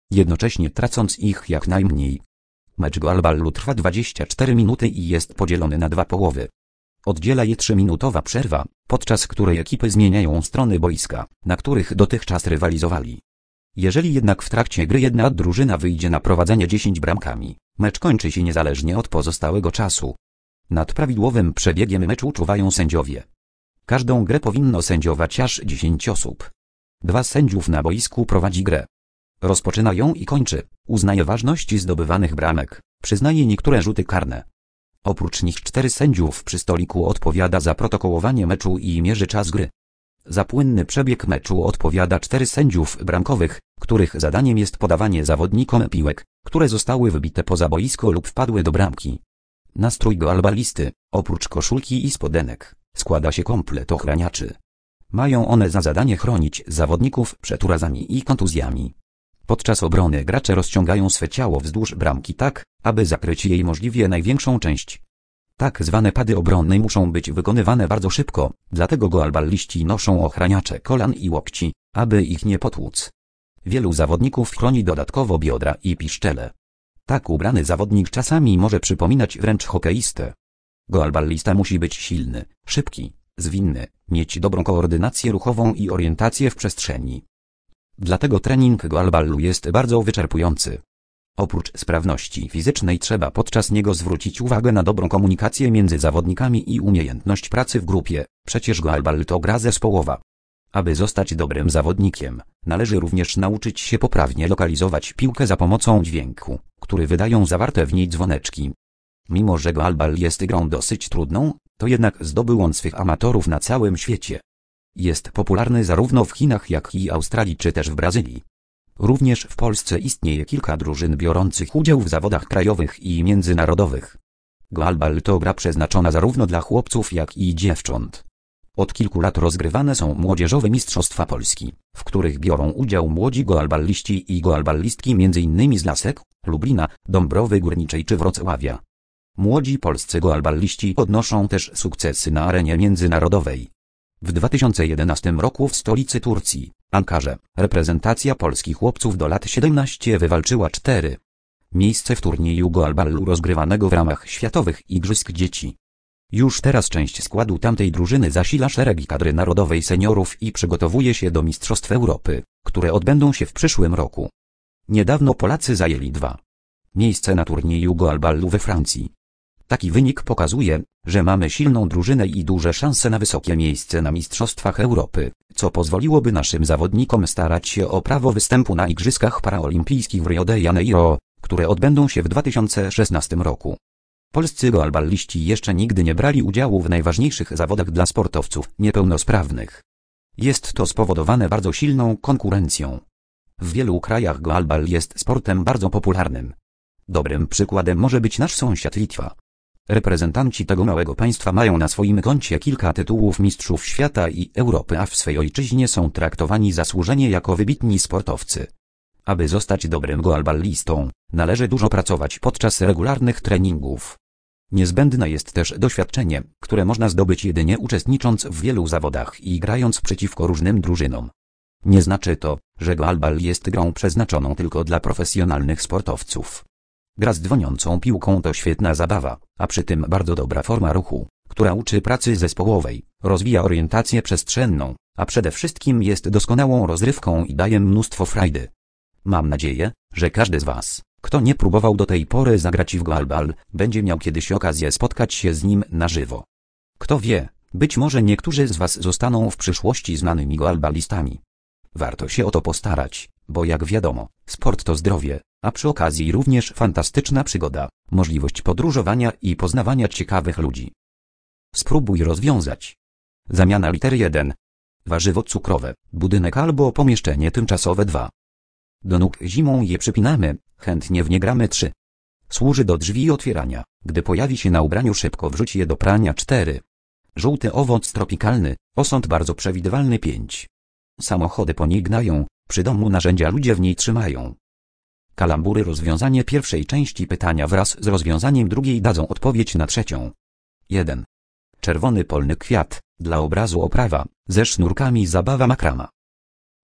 jednocześnie tracąc ich jak najmniej. Mecz goalballu trwa 24 minuty i jest podzielony na dwa połowy. Oddziela je 3-minutowa przerwa, podczas której ekipy zmieniają strony boiska, na których dotychczas rywalizowali. Jeżeli jednak w trakcie gry jedna drużyna wyjdzie na prowadzenie 10 bramkami, mecz kończy się niezależnie od pozostałego czasu. Nad prawidłowym przebiegiem meczu czuwają sędziowie. Każdą grę powinno sędziować aż 10 osób. 2 sędziów na boisku prowadzi grę. Rozpoczyna ją i kończy, uznaje ważność zdobywanych bramek, przyznaje niektóre rzuty karne. Oprócz nich 4 sędziów przy stoliku odpowiada za protokołowanie meczu i mierzy czas gry. Za płynny przebieg meczu odpowiada 4 sędziów bramkowych, których zadaniem jest podawanie zawodnikom piłek, które zostały wybite poza boisko lub wpadły do bramki. Nastrój goalballisty, oprócz koszulki i spodenek, składa się komplet ochraniaczy. Mają one za zadanie chronić zawodników przed urazami i kontuzjami. Podczas obrony gracze rozciągają swe ciało wzdłuż bramki tak, aby zakryć jej możliwie największą część. Tak zwane pady obronne muszą być wykonywane bardzo szybko, dlatego goalballiści noszą ochraniacze kolan i łokci, aby ich nie potłuc. Wielu zawodników chroni dodatkowo biodra i piszczele. Tak ubrany zawodnik czasami może przypominać wręcz hokeistę. Goalballista musi być silny, szybki, zwinny, mieć dobrą koordynację ruchową i orientację w przestrzeni. Dlatego trening goalballu jest bardzo wyczerpujący. Oprócz sprawności fizycznej trzeba podczas niego zwrócić uwagę na dobrą komunikację między zawodnikami i umiejętność pracy w grupie, przecież goalball to gra zespołowa. Aby zostać dobrym zawodnikiem, należy również nauczyć się poprawnie lokalizować piłkę za pomocą dźwięku, który wydają zawarte w niej dzwoneczki. Mimo że goalball jest grą dosyć trudną, to jednak zdobył on swych amatorów na całym świecie. Jest popularny zarówno w Chinach jak i Australii czy też w Brazylii. Również w Polsce istnieje kilka drużyn biorących udział w zawodach krajowych i międzynarodowych. Goalball to gra przeznaczona zarówno dla chłopców jak i dziewcząt. Od kilku lat rozgrywane są młodzieżowe mistrzostwa Polski, w których biorą udział młodzi goalballiści i goalballistki m.in. z Lasek, Lublina, Dąbrowy Górniczej czy Wrocławia. Młodzi polscy goalballiści odnoszą też sukcesy na arenie międzynarodowej. W 2011 roku w stolicy Turcji, Ankarze, reprezentacja polskich chłopców do lat 17 wywalczyła 4 miejsce w turnieju goalballu rozgrywanego w ramach Światowych Igrzysk Dzieci. Już teraz część składu tamtej drużyny zasila szeregi kadry narodowej seniorów i przygotowuje się do Mistrzostw Europy, które odbędą się w przyszłym roku. Niedawno Polacy zajęli 2 miejsce na turnieju goalballu we Francji. Taki wynik pokazuje, że mamy silną drużynę i duże szanse na wysokie miejsce na Mistrzostwach Europy, co pozwoliłoby naszym zawodnikom starać się o prawo występu na Igrzyskach Paraolimpijskich w Rio de Janeiro, które odbędą się w 2016 roku. Polscy goalballiści jeszcze nigdy nie brali udziału w najważniejszych zawodach dla sportowców niepełnosprawnych. Jest to spowodowane bardzo silną konkurencją. W wielu krajach goalball jest sportem bardzo popularnym. Dobrym przykładem może być nasz sąsiad Litwa. Reprezentanci tego małego państwa mają na swoim koncie kilka tytułów mistrzów świata i Europy, a w swej ojczyźnie są traktowani zasłużenie jako wybitni sportowcy. Aby zostać dobrym goalballistą, należy dużo pracować podczas regularnych treningów. Niezbędne jest też doświadczenie, które można zdobyć jedynie uczestnicząc w wielu zawodach i grając przeciwko różnym drużynom. Nie znaczy to, że goalball jest grą przeznaczoną tylko dla profesjonalnych sportowców. Gra z dzwoniącą piłką to świetna zabawa, a przy tym bardzo dobra forma ruchu, która uczy pracy zespołowej, rozwija orientację przestrzenną, a przede wszystkim jest doskonałą rozrywką i daje mnóstwo frajdy. Mam nadzieję, że każdy z Was, kto nie próbował do tej pory zagrać w goalball, będzie miał kiedyś okazję spotkać się z nim na żywo. Kto wie, być może niektórzy z Was zostaną w przyszłości znanymi goalballistami. Warto się o to postarać, bo jak wiadomo, sport to zdrowie, a przy okazji również fantastyczna przygoda, możliwość podróżowania i poznawania ciekawych ludzi. Spróbuj rozwiązać. Zamiana litery 1. Warzywo cukrowe, budynek albo pomieszczenie tymczasowe 2. Do nóg zimą je przypinamy, chętnie w nie gramy 3. Służy do drzwi otwierania, gdy pojawi się na ubraniu szybko wrzuć je do prania 4. Żółty owoc tropikalny, osąd bardzo przewidywalny 5. Samochody po niej gnają, przy domu narzędzia ludzie w niej trzymają. Kalambury. Rozwiązanie pierwszej części pytania wraz z rozwiązaniem drugiej dadzą odpowiedź na trzecią. 1. Czerwony polny kwiat, dla obrazu oprawa, ze sznurkami zabawa makrama.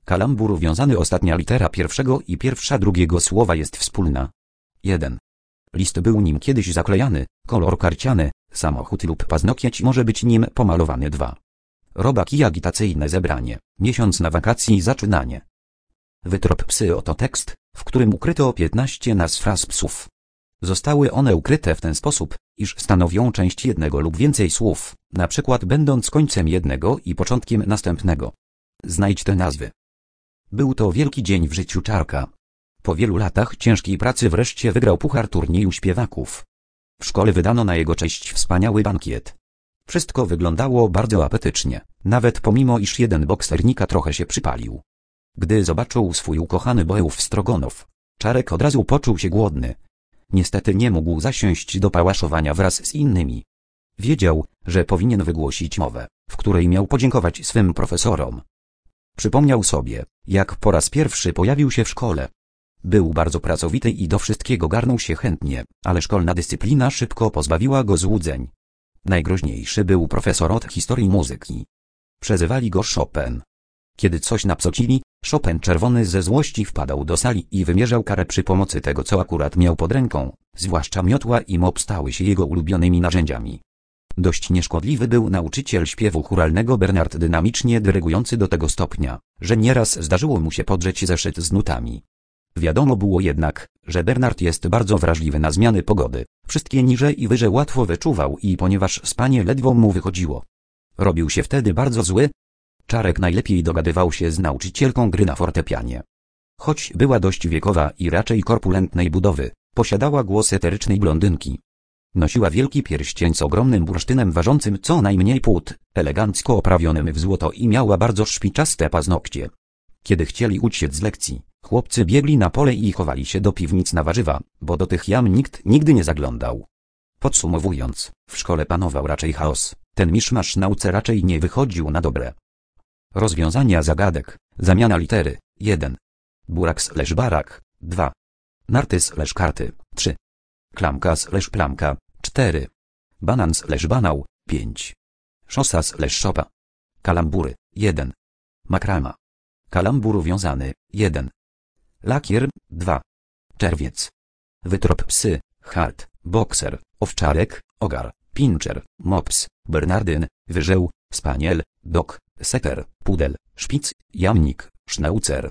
Kalambur wiązany. Ostatnia litera pierwszego i pierwsza drugiego słowa jest wspólna. 1. List był nim kiedyś zaklejany, kolor karciany, samochód lub paznokieć może być nim pomalowany. 2. Robak i agitacyjne zebranie, miesiąc na wakacji i zaczynanie. Wytrop psy. Oto tekst, w którym ukryto 15 nazw ras psów. Zostały one ukryte w ten sposób, iż stanowią część jednego lub więcej słów, na przykład będąc końcem jednego i początkiem następnego. Znajdź te nazwy. Był to wielki dzień w życiu Czarka. Po wielu latach ciężkiej pracy wreszcie wygrał puchar turnieju śpiewaków. W szkole wydano na jego cześć wspaniały bankiet. Wszystko wyglądało bardzo apetycznie, nawet pomimo iż jeden boksernika trochę się przypalił. Gdy zobaczył swój ukochany Bełów Strogonow, Czarek od razu poczuł się głodny. Niestety nie mógł zasiąść do pałaszowania wraz z innymi. Wiedział, że powinien wygłosić mowę, w której miał podziękować swym profesorom. Przypomniał sobie, jak po raz pierwszy pojawił się w szkole. Był bardzo pracowity i do wszystkiego garnął się chętnie, ale szkolna dyscyplina szybko pozbawiła go złudzeń. Najgroźniejszy był profesor od historii muzyki. Przezywali go Chopin. Kiedy coś napsocili, Chopin czerwony ze złości wpadał do sali i wymierzał karę przy pomocy tego, co akurat miał pod ręką, zwłaszcza miotła i mop stały się jego ulubionymi narzędziami. Dość nieszkodliwy był nauczyciel śpiewu chóralnego Bernard, dynamicznie dyrygujący do tego stopnia, że nieraz zdarzyło mu się podrzeć zeszyt z nutami. Wiadomo było jednak, że Bernard jest bardzo wrażliwy na zmiany pogody, wszystkie niże i wyże łatwo wyczuwał i ponieważ spanie ledwo mu wychodziło, robił się wtedy bardzo zły. Czarek najlepiej dogadywał się z nauczycielką gry na fortepianie. Choć była dość wiekowa i raczej korpulentnej budowy, posiadała głos eterycznej blondynki. Nosiła wielki pierścień z ogromnym bursztynem ważącym co najmniej płód, elegancko oprawionym w złoto i miała bardzo szpiczaste paznokcie. Kiedy chcieli uciec z lekcji, chłopcy biegli na pole i chowali się do piwnic na warzywa, bo do tych jam nikt nigdy nie zaglądał. Podsumowując, w szkole panował raczej chaos, ten miszmasz nauce raczej nie wychodził na dobre. Rozwiązania zagadek, zamiana litery, 1. Burak/barak, 2. Narty/karty, 3. Klamka/plamka, 4. Banan/banał, 5. Szosa/szopa. Kalambury, 1. Makrama. Kalambur wiązany, 1. Lakier, 2. Czerwiec. Wytrop psy, hart, bokser, owczarek, ogar, pinczer, mops, bernardyn, wyżeł, spaniel, dog, setter, pudel, szpic, jamnik, sznaucer.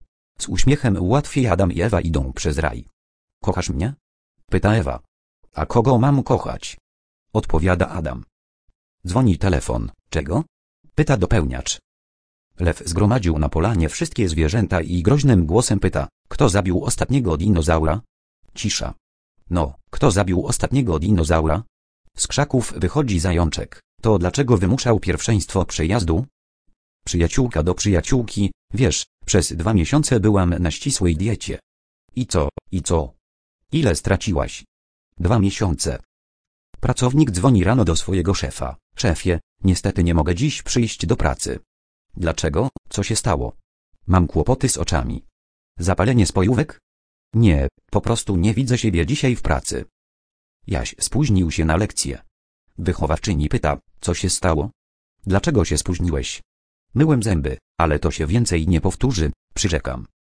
Z uśmiechem łatwiej Adam i Ewa idą przez raj. Kochasz mnie? Pyta Ewa. A kogo mam kochać? Odpowiada Adam. Dzwoni telefon. Czego? Pyta dopełniacz. Lew zgromadził na polanie wszystkie zwierzęta i groźnym głosem pyta, kto zabił ostatniego dinozaura? Cisza. No, kto zabił ostatniego dinozaura? Z krzaków wychodzi zajączek. To dlaczego wymuszał pierwszeństwo przejazdu? Przyjaciółka do przyjaciółki, wiesz, przez 2 miesiące byłam na ścisłej diecie. I co? Ile straciłaś? 2 miesiące. Pracownik dzwoni rano do swojego szefa. Szefie, niestety nie mogę dziś przyjść do pracy. Dlaczego? Co się stało? Mam kłopoty z oczami. Zapalenie spojówek? Nie, po prostu nie widzę siebie dzisiaj w pracy. Jaś spóźnił się na lekcję. Wychowawczyni pyta, co się stało? Dlaczego się spóźniłeś? Myłem zęby, ale to się więcej nie powtórzy, przyrzekam.